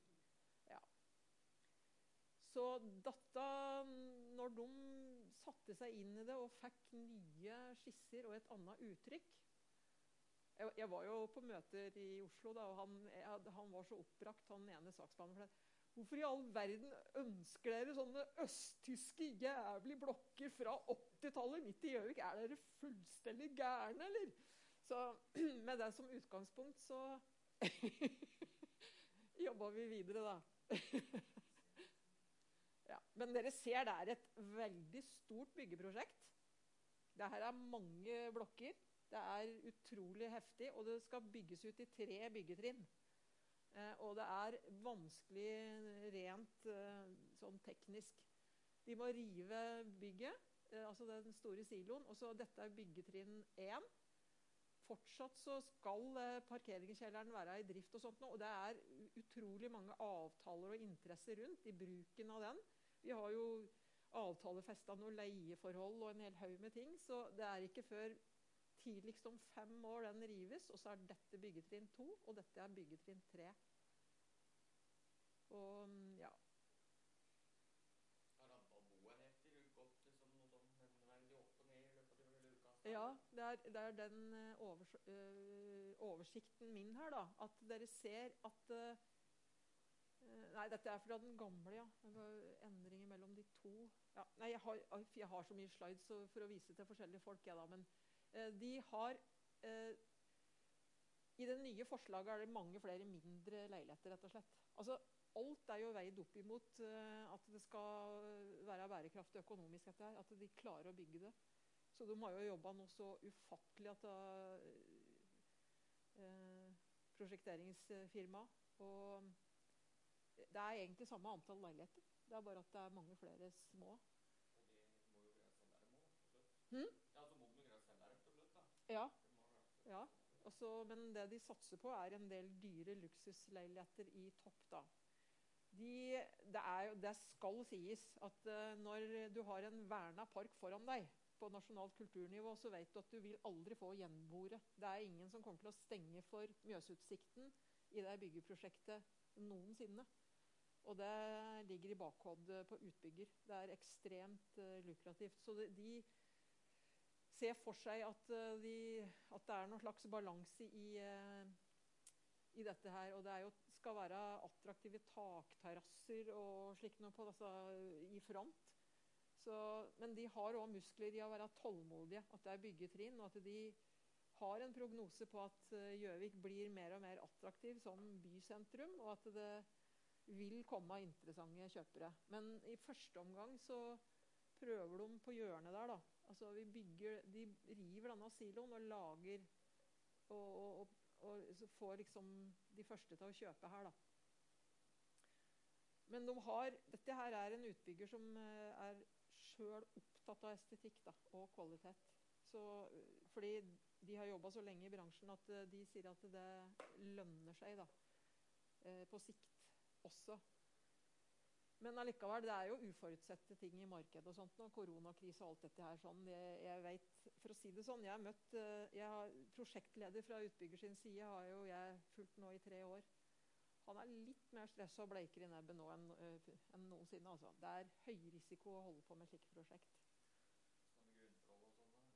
Så dette, når de satte seg inn i det og fikk nye skisser og et annet uttrykk. Jeg, jeg var jo på møter i Oslo da, og han, jeg, han var så oppbrakt, han ene saksbehandleren. Hvorfor i all verden ønsker dere sånne østtyske jævlige blokker fra åttitallet midt i Gjøvik? Er dere fullstendig gærne, eller? Så med det som utgangspunkt så jobbet vi videre da. Ja, men dere ser det er et veldig stort byggeprosjekt. Dette er mange blokker. Det er utrolig heftig, og det skal bygges ut i tre byggetrinn. Eh, og det er vanskelig rent eh, sånn teknisk. De må rive bygget, eh, altså den store siloen, og så dette er byggetrinn én. Fortsatt så skal eh, parkeringskjelleren være i drift og sånt nå, og det er utrolig mange avtaler og interesser rundt i bruken av den. Vi har jo avtalefestet noen leieforhold og en hel haug med ting, så det er ikke før tidligst om fem år den rives, og så er dette byggetrinn to, og dette er byggetrinn tre. Og ja. Har antall boenheter gått liksom noe sånn nevneverdig opp og ned i løpet av de uka? Ja, det er, det er den overs øh, oversikten min her da, at dere ser at øh, nei, dette er fra den gamle, ja. Det var endringer mellom de to. Ja, nei, jeg har, jeg har så mye slides for å vise til forskjellige folk, ja da, men eh, de har, eh, i det nye forslaget er det mange flere mindre leiligheter, rett og slett. Altså, alt er jo veid opp imot eh, at det skal være bærekraftig økonomisk etter her, at de klarer å bygge det. Så de har jo jobbet noe så ufattelig at det eh, prosjekteringsfirma, og det er egentlig samme antall leiligheter. Det er bare at det er mange flere små. Og det må jo gjøre seg der må, Hmm? ja, så må de gjøre seg der etter slutt, da. Ja, Det må være- ja. Også, men det de satser på er en del dyre luksusleiligheter i topp da. De, det, er, det skal sies at uh, når du har en verna park foran deg på nasjonalt kulturnivå, så vet du at du vil aldri få gjenboere. Det er ingen som kommer til å stenge for Mjøsutsikten i det byggeprosjektet noensinne. Og det ligger i bakhånd på utbygger. Det er ekstremt uh, lukrativt. Så de, de ser for seg at, uh, de, at det er noen slags balanse i, uh, i dette her. Og det er jo, skal være attraktive takterrasser og slik noe på, altså, i front. Så, men de har også muskler i å være tålmodige. At det er byggetrinn, og at de har en prognose på at Gjøvik blir mer og mer attraktiv som bysentrum, og at det vil komme interessante kjøpere. Men i første omgang så prøver de på hjørnet der da. Altså vi bygger, de river denne siloen og lager, og, og, og, og så får liksom de første til å kjøpe her da. Men de har, dette her er en utbygger som er selv opptatt av estetikk da, og kvalitet. Så, fordi de har jobbet så lenge i bransjen at de sier at det lønner seg da, på sikt også. Men allikevel, det er jo uforutsette ting i markedet og sånt, og koronakrise og alt dette her sånn. Jeg, jeg vet, for å si det sånn, jeg har møtt, jeg har, prosjektleder fra utbygger sin side har jo jeg fulgt nå i tre år. Han er litt mer stresset og bleiker i nebbet nå enn, uh, enn noensinne. Altså. Det er høy risiko å holde på med slike prosjekt. Sånn med grunnforhold og sånn da?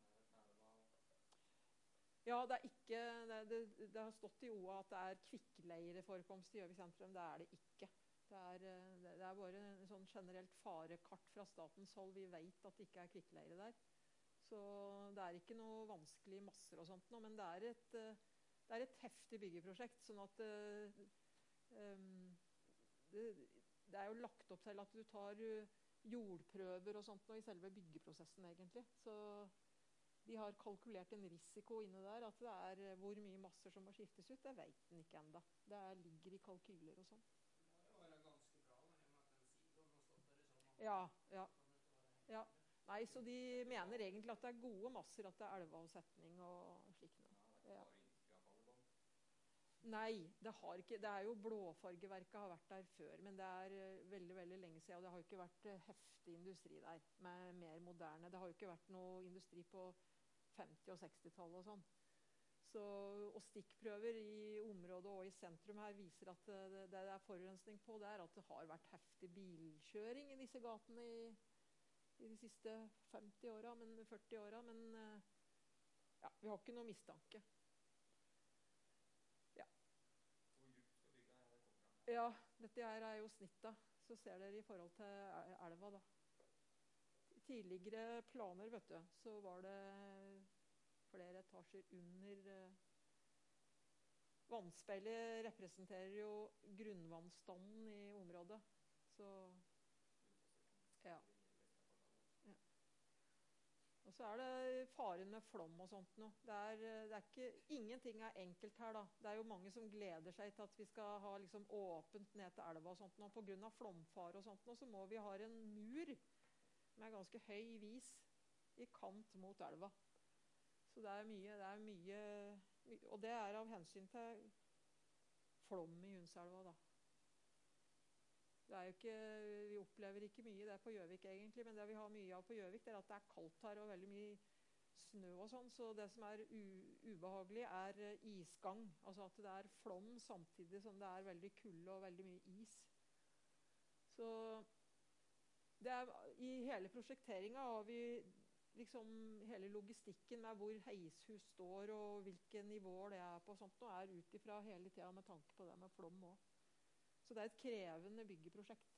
Ja, det er ikke, det, det, det har stått i O A at det er kvikkleireforekomst i Gjøvik sentrum. Det er det ikke. Det er, det, det er bare en sånn generelt farekart fra statens hold. Vi vet at det ikke er kvikkleire der. Så det er ikke noe vanskelige masser og sånt nå, men det er et, det er et heftig byggeprosjekt, sånn at Um, det, det er jo lagt opp til at du tar uh, jordprøver og sånt nå i selve byggeprosessen egentlig. Så de har kalkulert en risiko inne der, at det er uh, hvor mye masser som må skiftes ut, det vet den ikke enda. Det er, ligger i kalkyler og sånn. Det må være ganske bra med at den siloen har stått der i så mange. Ja, ja. Ja. Nei, så de mener egentlig at det er gode masser, at det er elveavsetning og slik noe. Ja. Nei, det har ikke. Det er jo blåfargeverket har vært der før, men det er uh, veldig, veldig lenge siden, og det har ikke vært uh, heftig industri der, med mer moderne. Det har jo ikke vært noe industri på femti- og seksti-tallet og sånn. Så, og stikkprøver i området og i sentrum her viser at uh, det, det er forurensning på, det er at det har vært heftig bilkjøring i disse gatene i, i de siste femti åra, men førti åra, men uh, ja, vi har ikke noe mistanke. Ja, dette her er jo snittet, så ser dere i forhold til elva da. Tidligere planer, vet du, så var det flere etasjer under. Vannspeilet representerer jo grunnvannstanden i området, så ja. Ja. Og så er det faren med flom og sånt nå. Det er, det er ikke, ingenting er enkelt her da. Det er jo mange som gleder seg til at vi skal ha liksom åpent ned til elva og sånt nå. På grunn av flomfare og sånt nå, så må vi ha en mur med ganske høy vis i kant mot elva. Så det er mye, det er mye, og det er av hensyn til flom i Hunnselva da. Det er jo ikke, vi opplever ikke mye det på Gjøvik egentlig, men det vi har mye av på Gjøvik det er at det er kaldt her og veldig mye snø og sånn, så det som er u ubehagelig er isgang, altså at det er flom samtidig som det er veldig kulde og veldig mye is. Så det er, i hele prosjekteringen har vi liksom hele logistikken med hvor heishus står og hvilke nivåer det er på og sånt, og er ut ifra hele tiden med tanke på det med flom også. Så det er et krevende byggeprosjekt.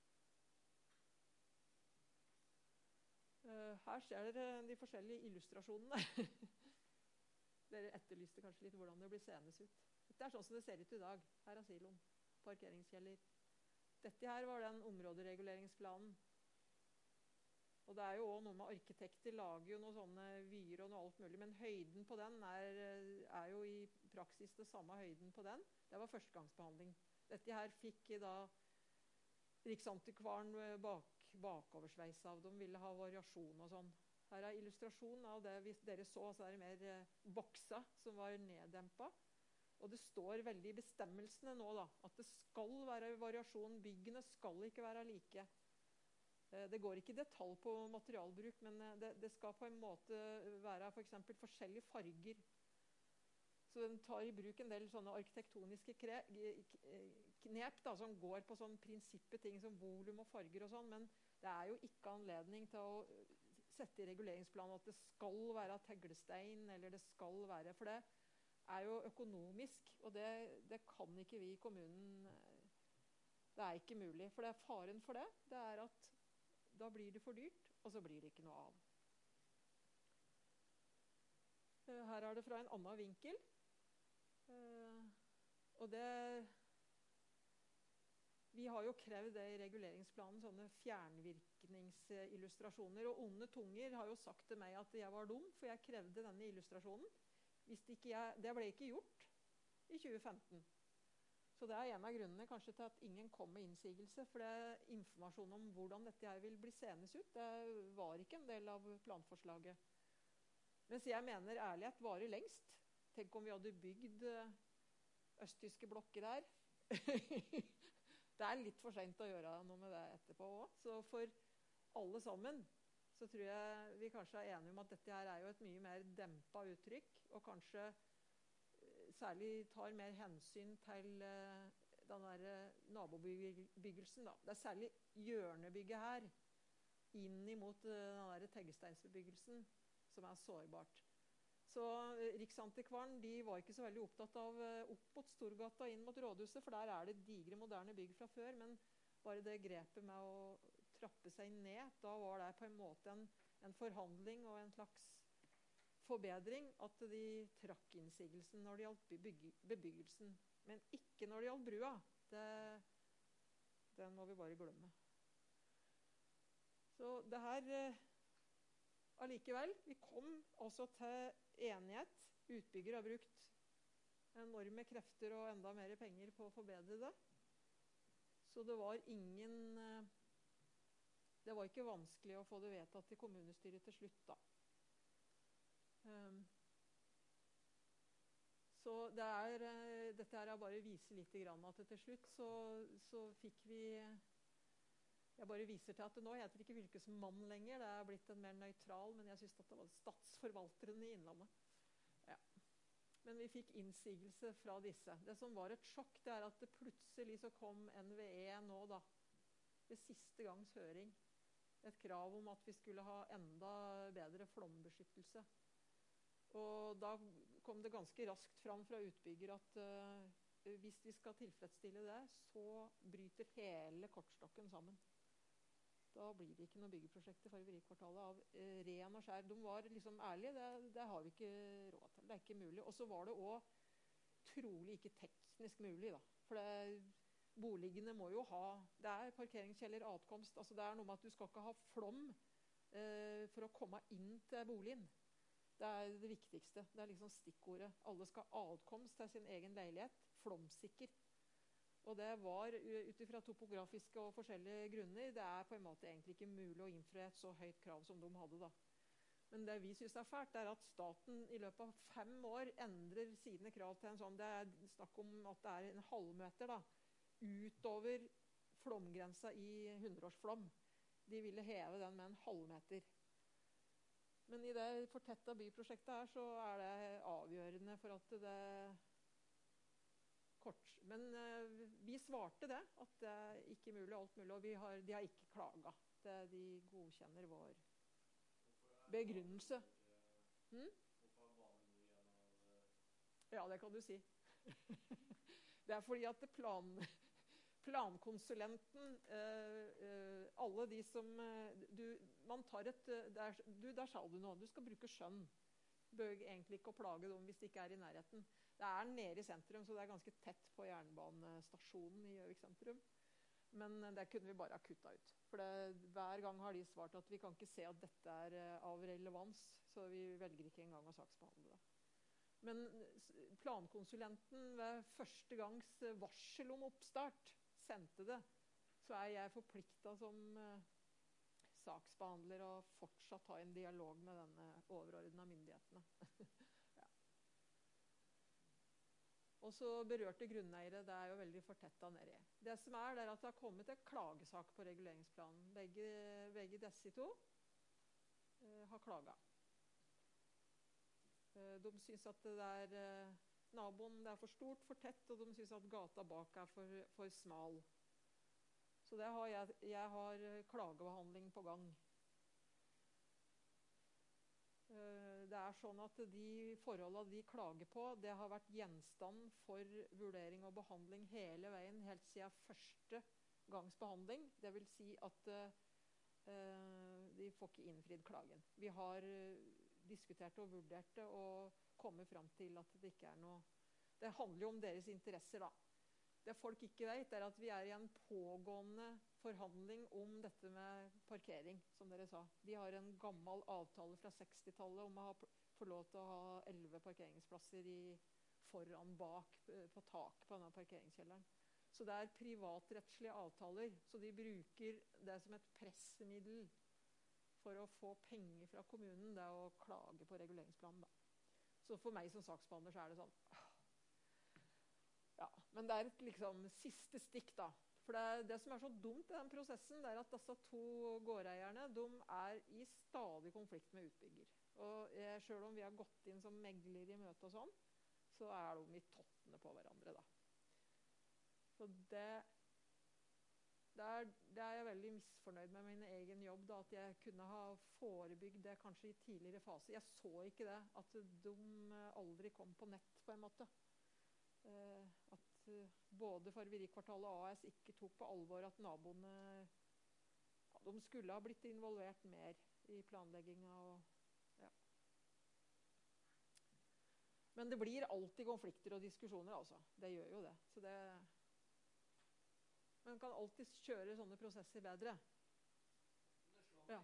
Uh, her ser dere de forskjellige illustrasjonene. Dere etterlyste kanskje litt hvordan det blir senes ut. Dette er sånn som det ser ut i dag. Her er siloen, parkeringskjeller. Dette her var den områdereguleringsplanen. Og det er jo også noe med arkitekter lager jo noen sånne vyer og noe alt mulig, men høyden på den er, er jo i praksis det samme høyden på den. Det var førstegangsbehandling. Dette her fikk da Riksantikvaren bak, bakoversveis av. De ville ha variasjon og sånn. Her er illustrasjon av det hvis dere så, så er det mer eh, boksa som var neddempet. Og det står veldig i bestemmelsene nå da, at det skal være variasjon. Byggene skal ikke være like. Eh, det går ikke i detalj på materialbruk, men det, det skal på en måte være for eksempel forskjellige farger. Så den tar i bruk en del sånne arkitektoniske knep da, som går på sånn prinsippe ting som volum og farger og sånn, men det er jo ikke anledning til å sette i reguleringsplanen at det skal være teglestein, eller det skal være, for det er jo økonomisk, og det, det kan ikke vi i kommunen, det er ikke mulig, for det er faren for det, det er at da blir det for dyrt, og så blir det ikke noe av. Her er det fra en annen vinkel. Uh, og det vi har jo krevd det i reguleringsplanen, sånne fjernvirkningsillustrasjoner. Og onde tunger har jo sagt til meg at jeg var dum, for jeg krevde denne illustrasjonen. Hvis ikke jeg, det ble ikke gjort i tjue femten. Så det er en av grunnene kanskje til at ingen kom med innsigelse, for det informasjon om hvordan dette her vil bli senes ut, det var ikke en del av planforslaget. Mens jeg mener ærlighet varer lengst. Tenk om vi hadde bygd østtyske blokker der. Det er litt for sent å gjøre noe med det etterpå også. Så for alle sammen så tror jeg vi kanskje er enige om at dette her er jo et mye mer dempet uttrykk, og kanskje særlig tar mer hensyn til den der nabobyggelsen. Da. Det er særlig hjørnebygget her, inn imot den der teglsteinsbebyggelsen, som er sårbart. Så Riksantikvaren de var ikke så veldig opptatt av opp mot Storgata og inn mot rådhuset, for der er det digre moderne bygg fra før, men bare det grepet med å trappe seg ned, da var det på en måte en, en forhandling og en slags forbedring at de trakk innsigelsen når det gjaldt bebyggelsen, men ikke når det gjaldt brua. Det, den må vi bare glemme. Så det her allikevel, vi kom også til enighet. Utbygger har brukt enorme krefter og enda mer penger på å forbedre det. Så det var ingen det var ikke vanskelig å få det vedtatt i kommunestyret til slutt da. Um, så det er, dette er bare å vise litt grann at til slutt så, så fikk vi jeg bare viser til at det nå heter det ikke fylkesmann lenger, det er blitt en mer nøytral, men jeg synes at det var statsforvalteren i Innlandet. Ja. Men vi fikk innsigelse fra disse. Det som var et sjokk, det er at det plutselig så kom N V E nå da, ved siste gangs høring, et krav om at vi skulle ha enda bedre flombeskyttelse. Og da kom det ganske raskt fram fra utbygger at uh, hvis vi skal tilfredsstille det, så bryter hele kortstokken sammen. Da blir det ikke noe byggeprosjekt i Farverikvartalet av uh, ren og skjær. De var liksom ærlige, det, det har vi ikke råd til, det er ikke mulig. Og så var det også trolig ikke teknisk mulig da, for det boliggene må jo ha, det er parkeringskjeller, atkomst, altså det er noe med at du skal ikke ha flom eh, for å komme inn til boligen. Det er det viktigste, det er liksom stikkordet. Alle skal ha atkomst til sin egen leilighet, flomsikker. Og det var utifra topografiske og forskjellige grunner, det er på en måte egentlig ikke mulig å innfri et så høyt krav som de hadde da. Men det vi synes er fælt, er at staten i løpet av fem år endrer sine krav til en sånn, det er snakk om at det er en halvmeter da, utover flomgrensa i hundreårsflom. De ville heve den med en halvmeter. Men i det fortettet byprosjektet her så er det avgjørende for at det kort. Men uh, vi svarte det, at det er ikke mulig, alt mulig, og vi har, de har ikke klaget. Det de godkjenner vår begrunnelse. Hmm? Ja, det kan du si. Det er fordi at plan... plankonsulenten, uh, uh, alle de som, uh, du, man tar et, uh, der, du, der sa du noe, du skal bruke skjønn. Bør egentlig ikke å plage dem hvis de ikke er i nærheten. Det er nede i sentrum, så det er ganske tett på jernbanestasjonen i Gjøvik sentrum. Men uh, det kunne vi bare ha kuttet ut. For det, hver gang har de svart at vi kan ikke se at dette er uh, av relevans, så vi velger ikke engang å saksbehandle det. Men plankonsulenten ved første gangs varsel om oppstart, sendte det, så er jeg forpliktet som uh, saksbehandler og fortsatt ha en dialog med denne overordnede myndighetene. Ja. Og så berørte grunneiere, det er jo veldig fortettet nedi. Det som er, det er at det har kommet en klagesak på reguleringsplanen. Begge, begge disse to uh, har klaget. Uh, de synes at det er... Uh, naboen det er for stort, for tett, og de synes at gata bak er for, for smal. Så det har jeg, jeg har klagebehandling på gang. Det er sånn at de forholdene de klager på, det har vært gjenstand for vurdering og behandling hele veien, helt siden første gangs behandling. Det vil si at uh, de får ikke innfridd klagen. Vi har uh, diskutert og vurdert det, og komme frem til at det ikke er noe. Det handler jo om deres interesser da. det folk ikke vet, er at vi er i en pågående forhandling om dette med parkering, som dere sa. De har en gammel avtale fra sekstitallet om å ha, få lov til å ha elleve parkeringsplasser i, foran, bak, på taket på denne parkeringskjelleren. Så det er privatrettslige avtaler, så de bruker det som et pressmiddel for å få penger fra kommunen, det er å klage på reguleringsplanen. Da. Så for meg som saksbehandler så er det sånn, ja, men det er et liksom siste stikk da. For det, det som er så dumt i den prosessen, det er at disse to gårdeierne, de er i stadig konflikt med utbygger. Og eh, selv om vi har gått inn som megler i møte og sånn, så er de i tottene på hverandre da. Så det, det, er, det er jeg veldig misfornøyd med min egen jobb da, at jeg kunne ha forebygd det kanskje i tidligere fase. Jeg så ikke det, at de aldri kom på nett på en måte. Uh, at uh, både Farverikvartalet og A S ikke tok på alvor at naboene ja, de skulle ha blitt involvert mer i planlegginga og, ja. Men det blir alltid konflikter og diskusjoner altså. Det gjør jo det, så det man kan alltid kjøre sånne prosesser bedre. Ja.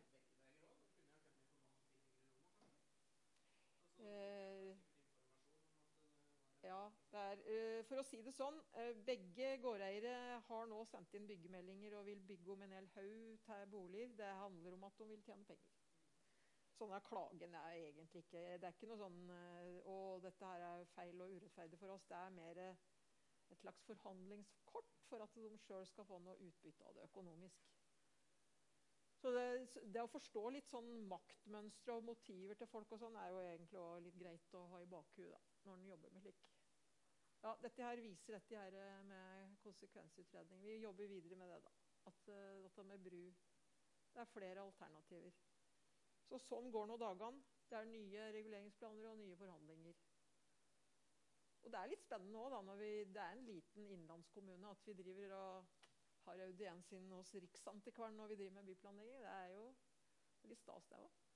Uh, Ja, det er, uh, for å si det sånn, uh, begge gårdeiere har nå sendt inn byggemeldinger og vil bygge om en hel haug til boliger. Det handler om at de vil tjene penger. Sånn er klagen er egentlig ikke, det er ikke noe sånn, uh, og dette her er feil og urettferdig for oss, det er mer et slags forhandlingskort for at de selv skal få noe utbytte av det økonomisk. Så det, det å forstå litt sånn maktmønstre og motiver til folk og sånn er jo egentlig også litt greit å ha i bakhuet da, når en jobber med slik. Ja, dette her viser dette her med konsekvensutredning. Vi jobber videre med det da. At uh, dette med bru, det er flere alternativer. Så sånn går nå dagene. Det er nye reguleringsplaner og nye forhandlinger. Og det er litt spennende også da, når vi, det er en liten innlandskommune, at vi driver og har audiens inn hos Riksantikvaren når vi driver med byplanlegging. Det er jo litt stas det også.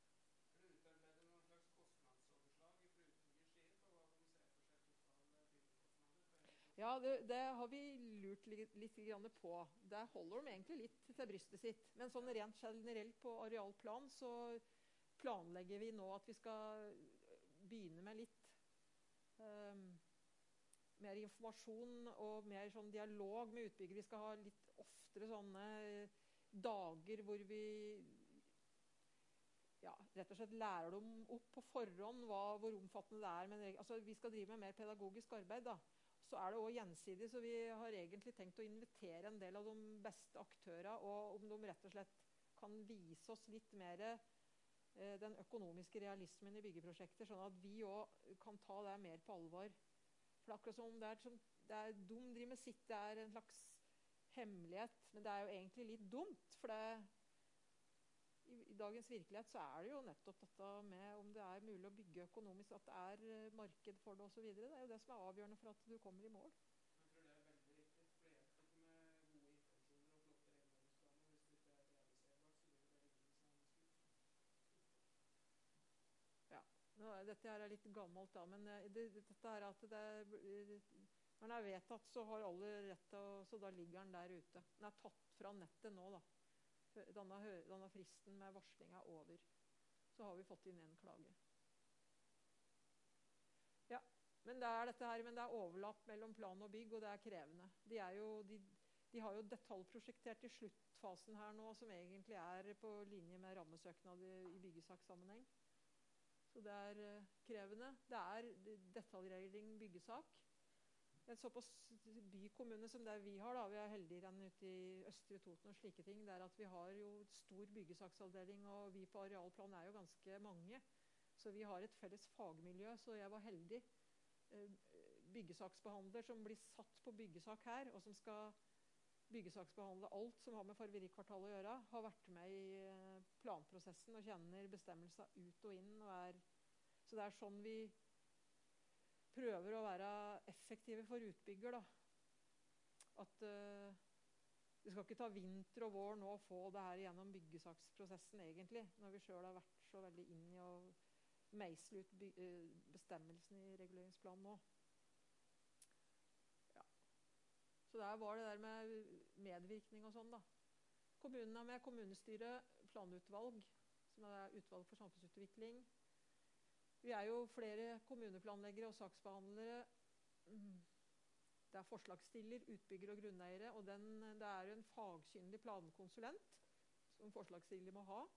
Ja, det, det har vi lurt litt, litt grann på. Der holder de egentlig litt til brystet sitt. Men sånn rent generelt på arealplan så planlegger vi nå at vi skal begynne med litt um, mer informasjon og mer sånn dialog med utbygger. Vi skal ha litt oftere sånne dager hvor vi ja, rett og slett lærer dem opp på forhånd hva, hvor omfattende det er. Men, altså, vi skal drive med mer pedagogisk arbeid da. Så er det også gjensidig, så vi har egentlig tenkt å invitere en del av de beste aktørene, og om de rett og slett kan vise oss litt mer eh, den økonomiske realismen i byggeprosjekter, sånn at vi også kan ta det mer på alvor. For akkurat som det er, som, det er dum driv med sitt, det er en slags hemmelighet, men det er jo egentlig litt dumt, for det, i, i dagens virkelighet så er det jo nettopp dette med om det er mulig å bygge økonomisk, at det er marked for det og så videre. Det er jo det som er avgjørende for at du kommer i mål. Jeg tror det er veldig viktig, for det hjelper ikke med gode intensjoner og flotte reguleringsplaner. Hvis det ikke er realiserbart, så blir det veldig skutt. Ja, nå, dette her er litt gammelt da, men det, dette er at det, når den er vedtatt, så har alle rett til, så da ligger den der ute. Den er tatt fra nettet nå da. Denne, denne fristen med varsling er over. Så har vi fått inn en klage. Ja, men det er dette her, men det er overlapp mellom plan og bygg, og det er krevende. De, er jo, de, de har jo detaljprosjektert i sluttfasen her nå, som egentlig er på linje med rammesøknad i, i byggesakssammenheng. Så det er uh, krevende. Det er detaljregling byggesak. En såpass bykommune som det vi har da, vi er heldigere enn ute i Østre Toten og slike ting, det er at vi har jo stor byggesaksavdeling, og vi på arealplan er jo ganske mange, så vi har et felles fagmiljø, så jeg var heldig. Byggesaksbehandler som blir satt på byggesak her, og som skal byggesaksbehandle alt som har med Farverikvartalet å gjøre, har vært med i planprosessen og kjenner bestemmelser ut og inn, og er, så det er sånn vi prøver å være effektive for utbygger da. At uh, det skal ikke ta vinter og vår nå å få det her gjennom byggesaksprosessen egentlig, når vi selv har vært så veldig inn i å meisle ut by- uh, bestemmelsen i reguleringsplanen nå. Ja. Så der var det der med medvirkning og sånn da. Kommunen er med, kommunestyre, planutvalg, som er utvalg for samfunnsutvikling. Vi er jo flere kommuneplanleggere og saksbehandlere. Det er forslagsstiller, utbygger og grunneiere, og den, det er jo en fagkyndig plankonsulent som forslagsstiller må ha.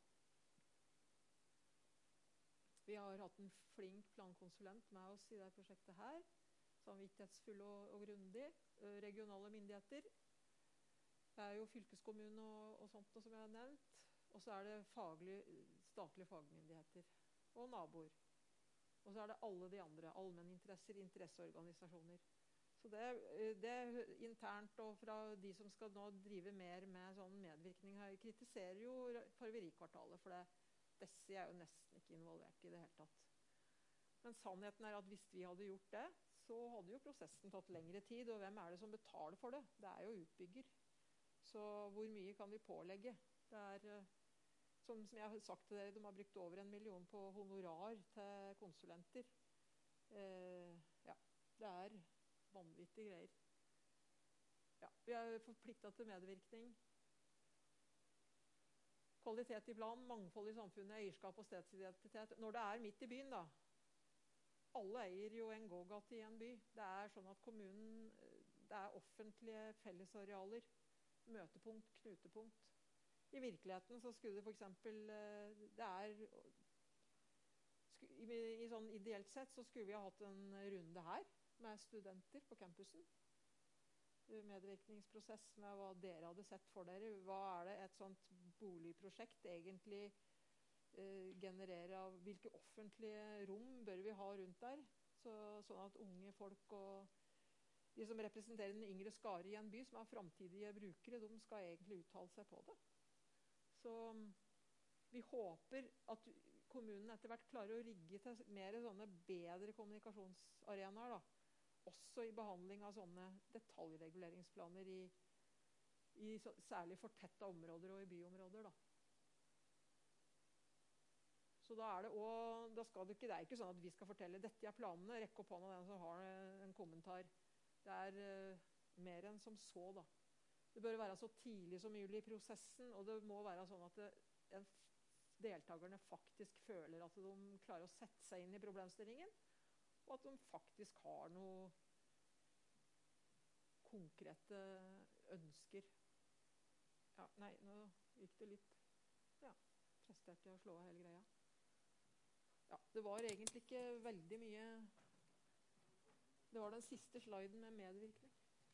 Vi har hatt en flink plankonsulent med oss i det prosjektet her, samvittighetsfull og, og grundig. Regionale myndigheter. Det er jo fylkeskommune og, og sånt som jeg har nevnt. Og så er det faglig, statlige fagmyndigheter og naboer. Og så er det alle de andre, allmenninteresser, interesseorganisasjoner. Så det, det internt og fra de som skal nå drive mer med sånn medvirkning, her kritiserer jo Farverikvartalet, for det, disse er jo nesten ikke involvert i det hele tatt. Men sannheten er at hvis vi hadde gjort det, så hadde jo prosessen tatt lengre tid, og hvem er det som betaler for det? Det er jo utbygger. Så hvor mye kan vi pålegge? Det er, som, som jeg har sagt til dere, de har brukt over en million på honorar til konsulenter. Eh, ja, det er vanvittige greier. Ja, vi er forpliktet til medvirkning. Kvalitet i plan, mangfold i samfunnet, eierskap og stedsidentitet. Når det er midt i byen da, alle eier jo en gågate i en by. Det er sånn at kommunen, det er offentlige fellesarealer, møtepunkt, knutepunkt. I virkeligheten så skulle det for eksempel, det er, i, i sånn ideelt sett så skulle vi ha hatt en runde her med studenter på campusen. Medvirkningsprosess med hva dere hadde sett for dere. Hva er det et sånt boligprosjekt egentlig generere av, hvilke offentlige rom bør vi ha rundt der, så, sånn at unge folk og de som representerer den yngre skare i en by, som er fremtidige brukere, de skal egentlig uttale seg på det. Så vi håper at kommunen etter hvert klarer å rigge til mer sånne bedre kommunikasjonsarenaer da, også i behandling av sånne detaljreguleringsplaner i, i så, særlig fortette områder og i byområder da. Så da er det også, da skal det ikke, det er ikke sånn at vi skal fortelle, dette er planene, rekk opp hånda den som har en kommentar. Det er uh, mer enn som så da. Det bør være så tidlig som mulig i prosessen, og det må være sånn at det, en, deltakerne faktisk føler at de klarer å sette seg inn i problemstillingen, og at de faktisk har noe konkrete ønsker. Ja, nei, nå gikk det litt, ja, presterte jeg å slå av hele greia. Ja, det var egentlig ikke veldig mye. Det var den siste sliden med medvirkning.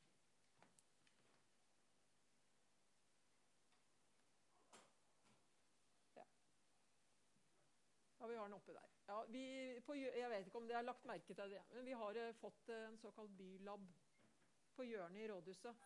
Ja. Ja, vi har den oppe der. Ja, vi, på, jeg vet ikke om dere har lagt merke til det, men vi har uh, fått uh, en såkalt bylab på hjørnet i rådhuset.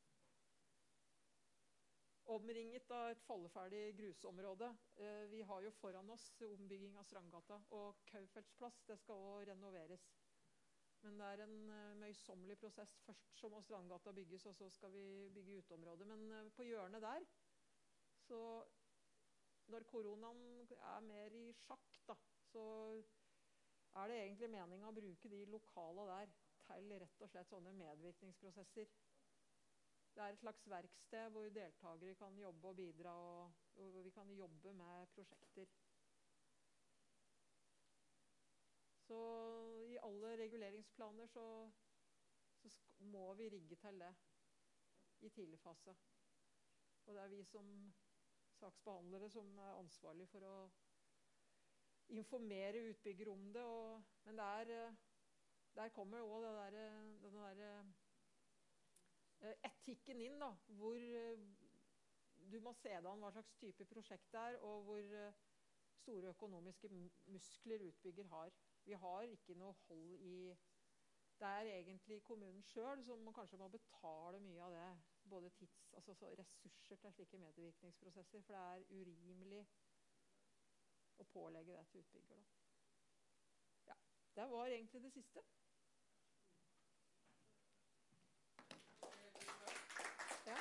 Omringet av et falleferdig grusområde. Eh, vi har jo foran oss ombygging av Strandgata, og Kaufeldtsplass, det skal også renoveres. Men det er en uh, møysommelig prosess. Først så må Strandgata bygges, og så skal vi bygge uteområdet. Men uh, på hjørnet der, så når koronaen er mer i sjakk, da, så er det egentlig meningen å bruke de lokale der til rett og slett sånne medvirkningsprosesser. Det er et slags verksted hvor deltakere kan jobbe og bidra, og, og vi kan jobbe med prosjekter. Så i alle reguleringsplaner så, så må vi rigge til det i tidlig fase. Og det er vi som saksbehandlere som er ansvarlige for å informere utbygger om det. Og, men det er, der kommer også det der, den der etikken inn da, hvor du må se da hva slags type prosjekt det er, og hvor store økonomiske muskler utbygger har. Vi har ikke noe hold i, det er egentlig kommunen selv som må, kanskje må betale mye av det, både tids, altså ressurser til slike medvirkningsprosesser, for det er urimelig å pålegge det til utbygger da. Ja, det var egentlig det siste. Ja.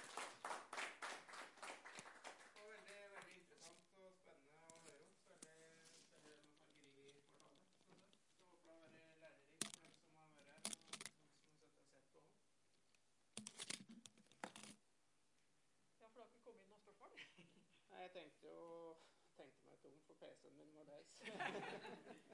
Det var veldig, veldig interessant og spennende å høre om, særlig, særlig det med Farverikvartalet. Så det så håper det å være lærerikt for dem som har vært her, og som har sett og sett på. P C-en min var løs.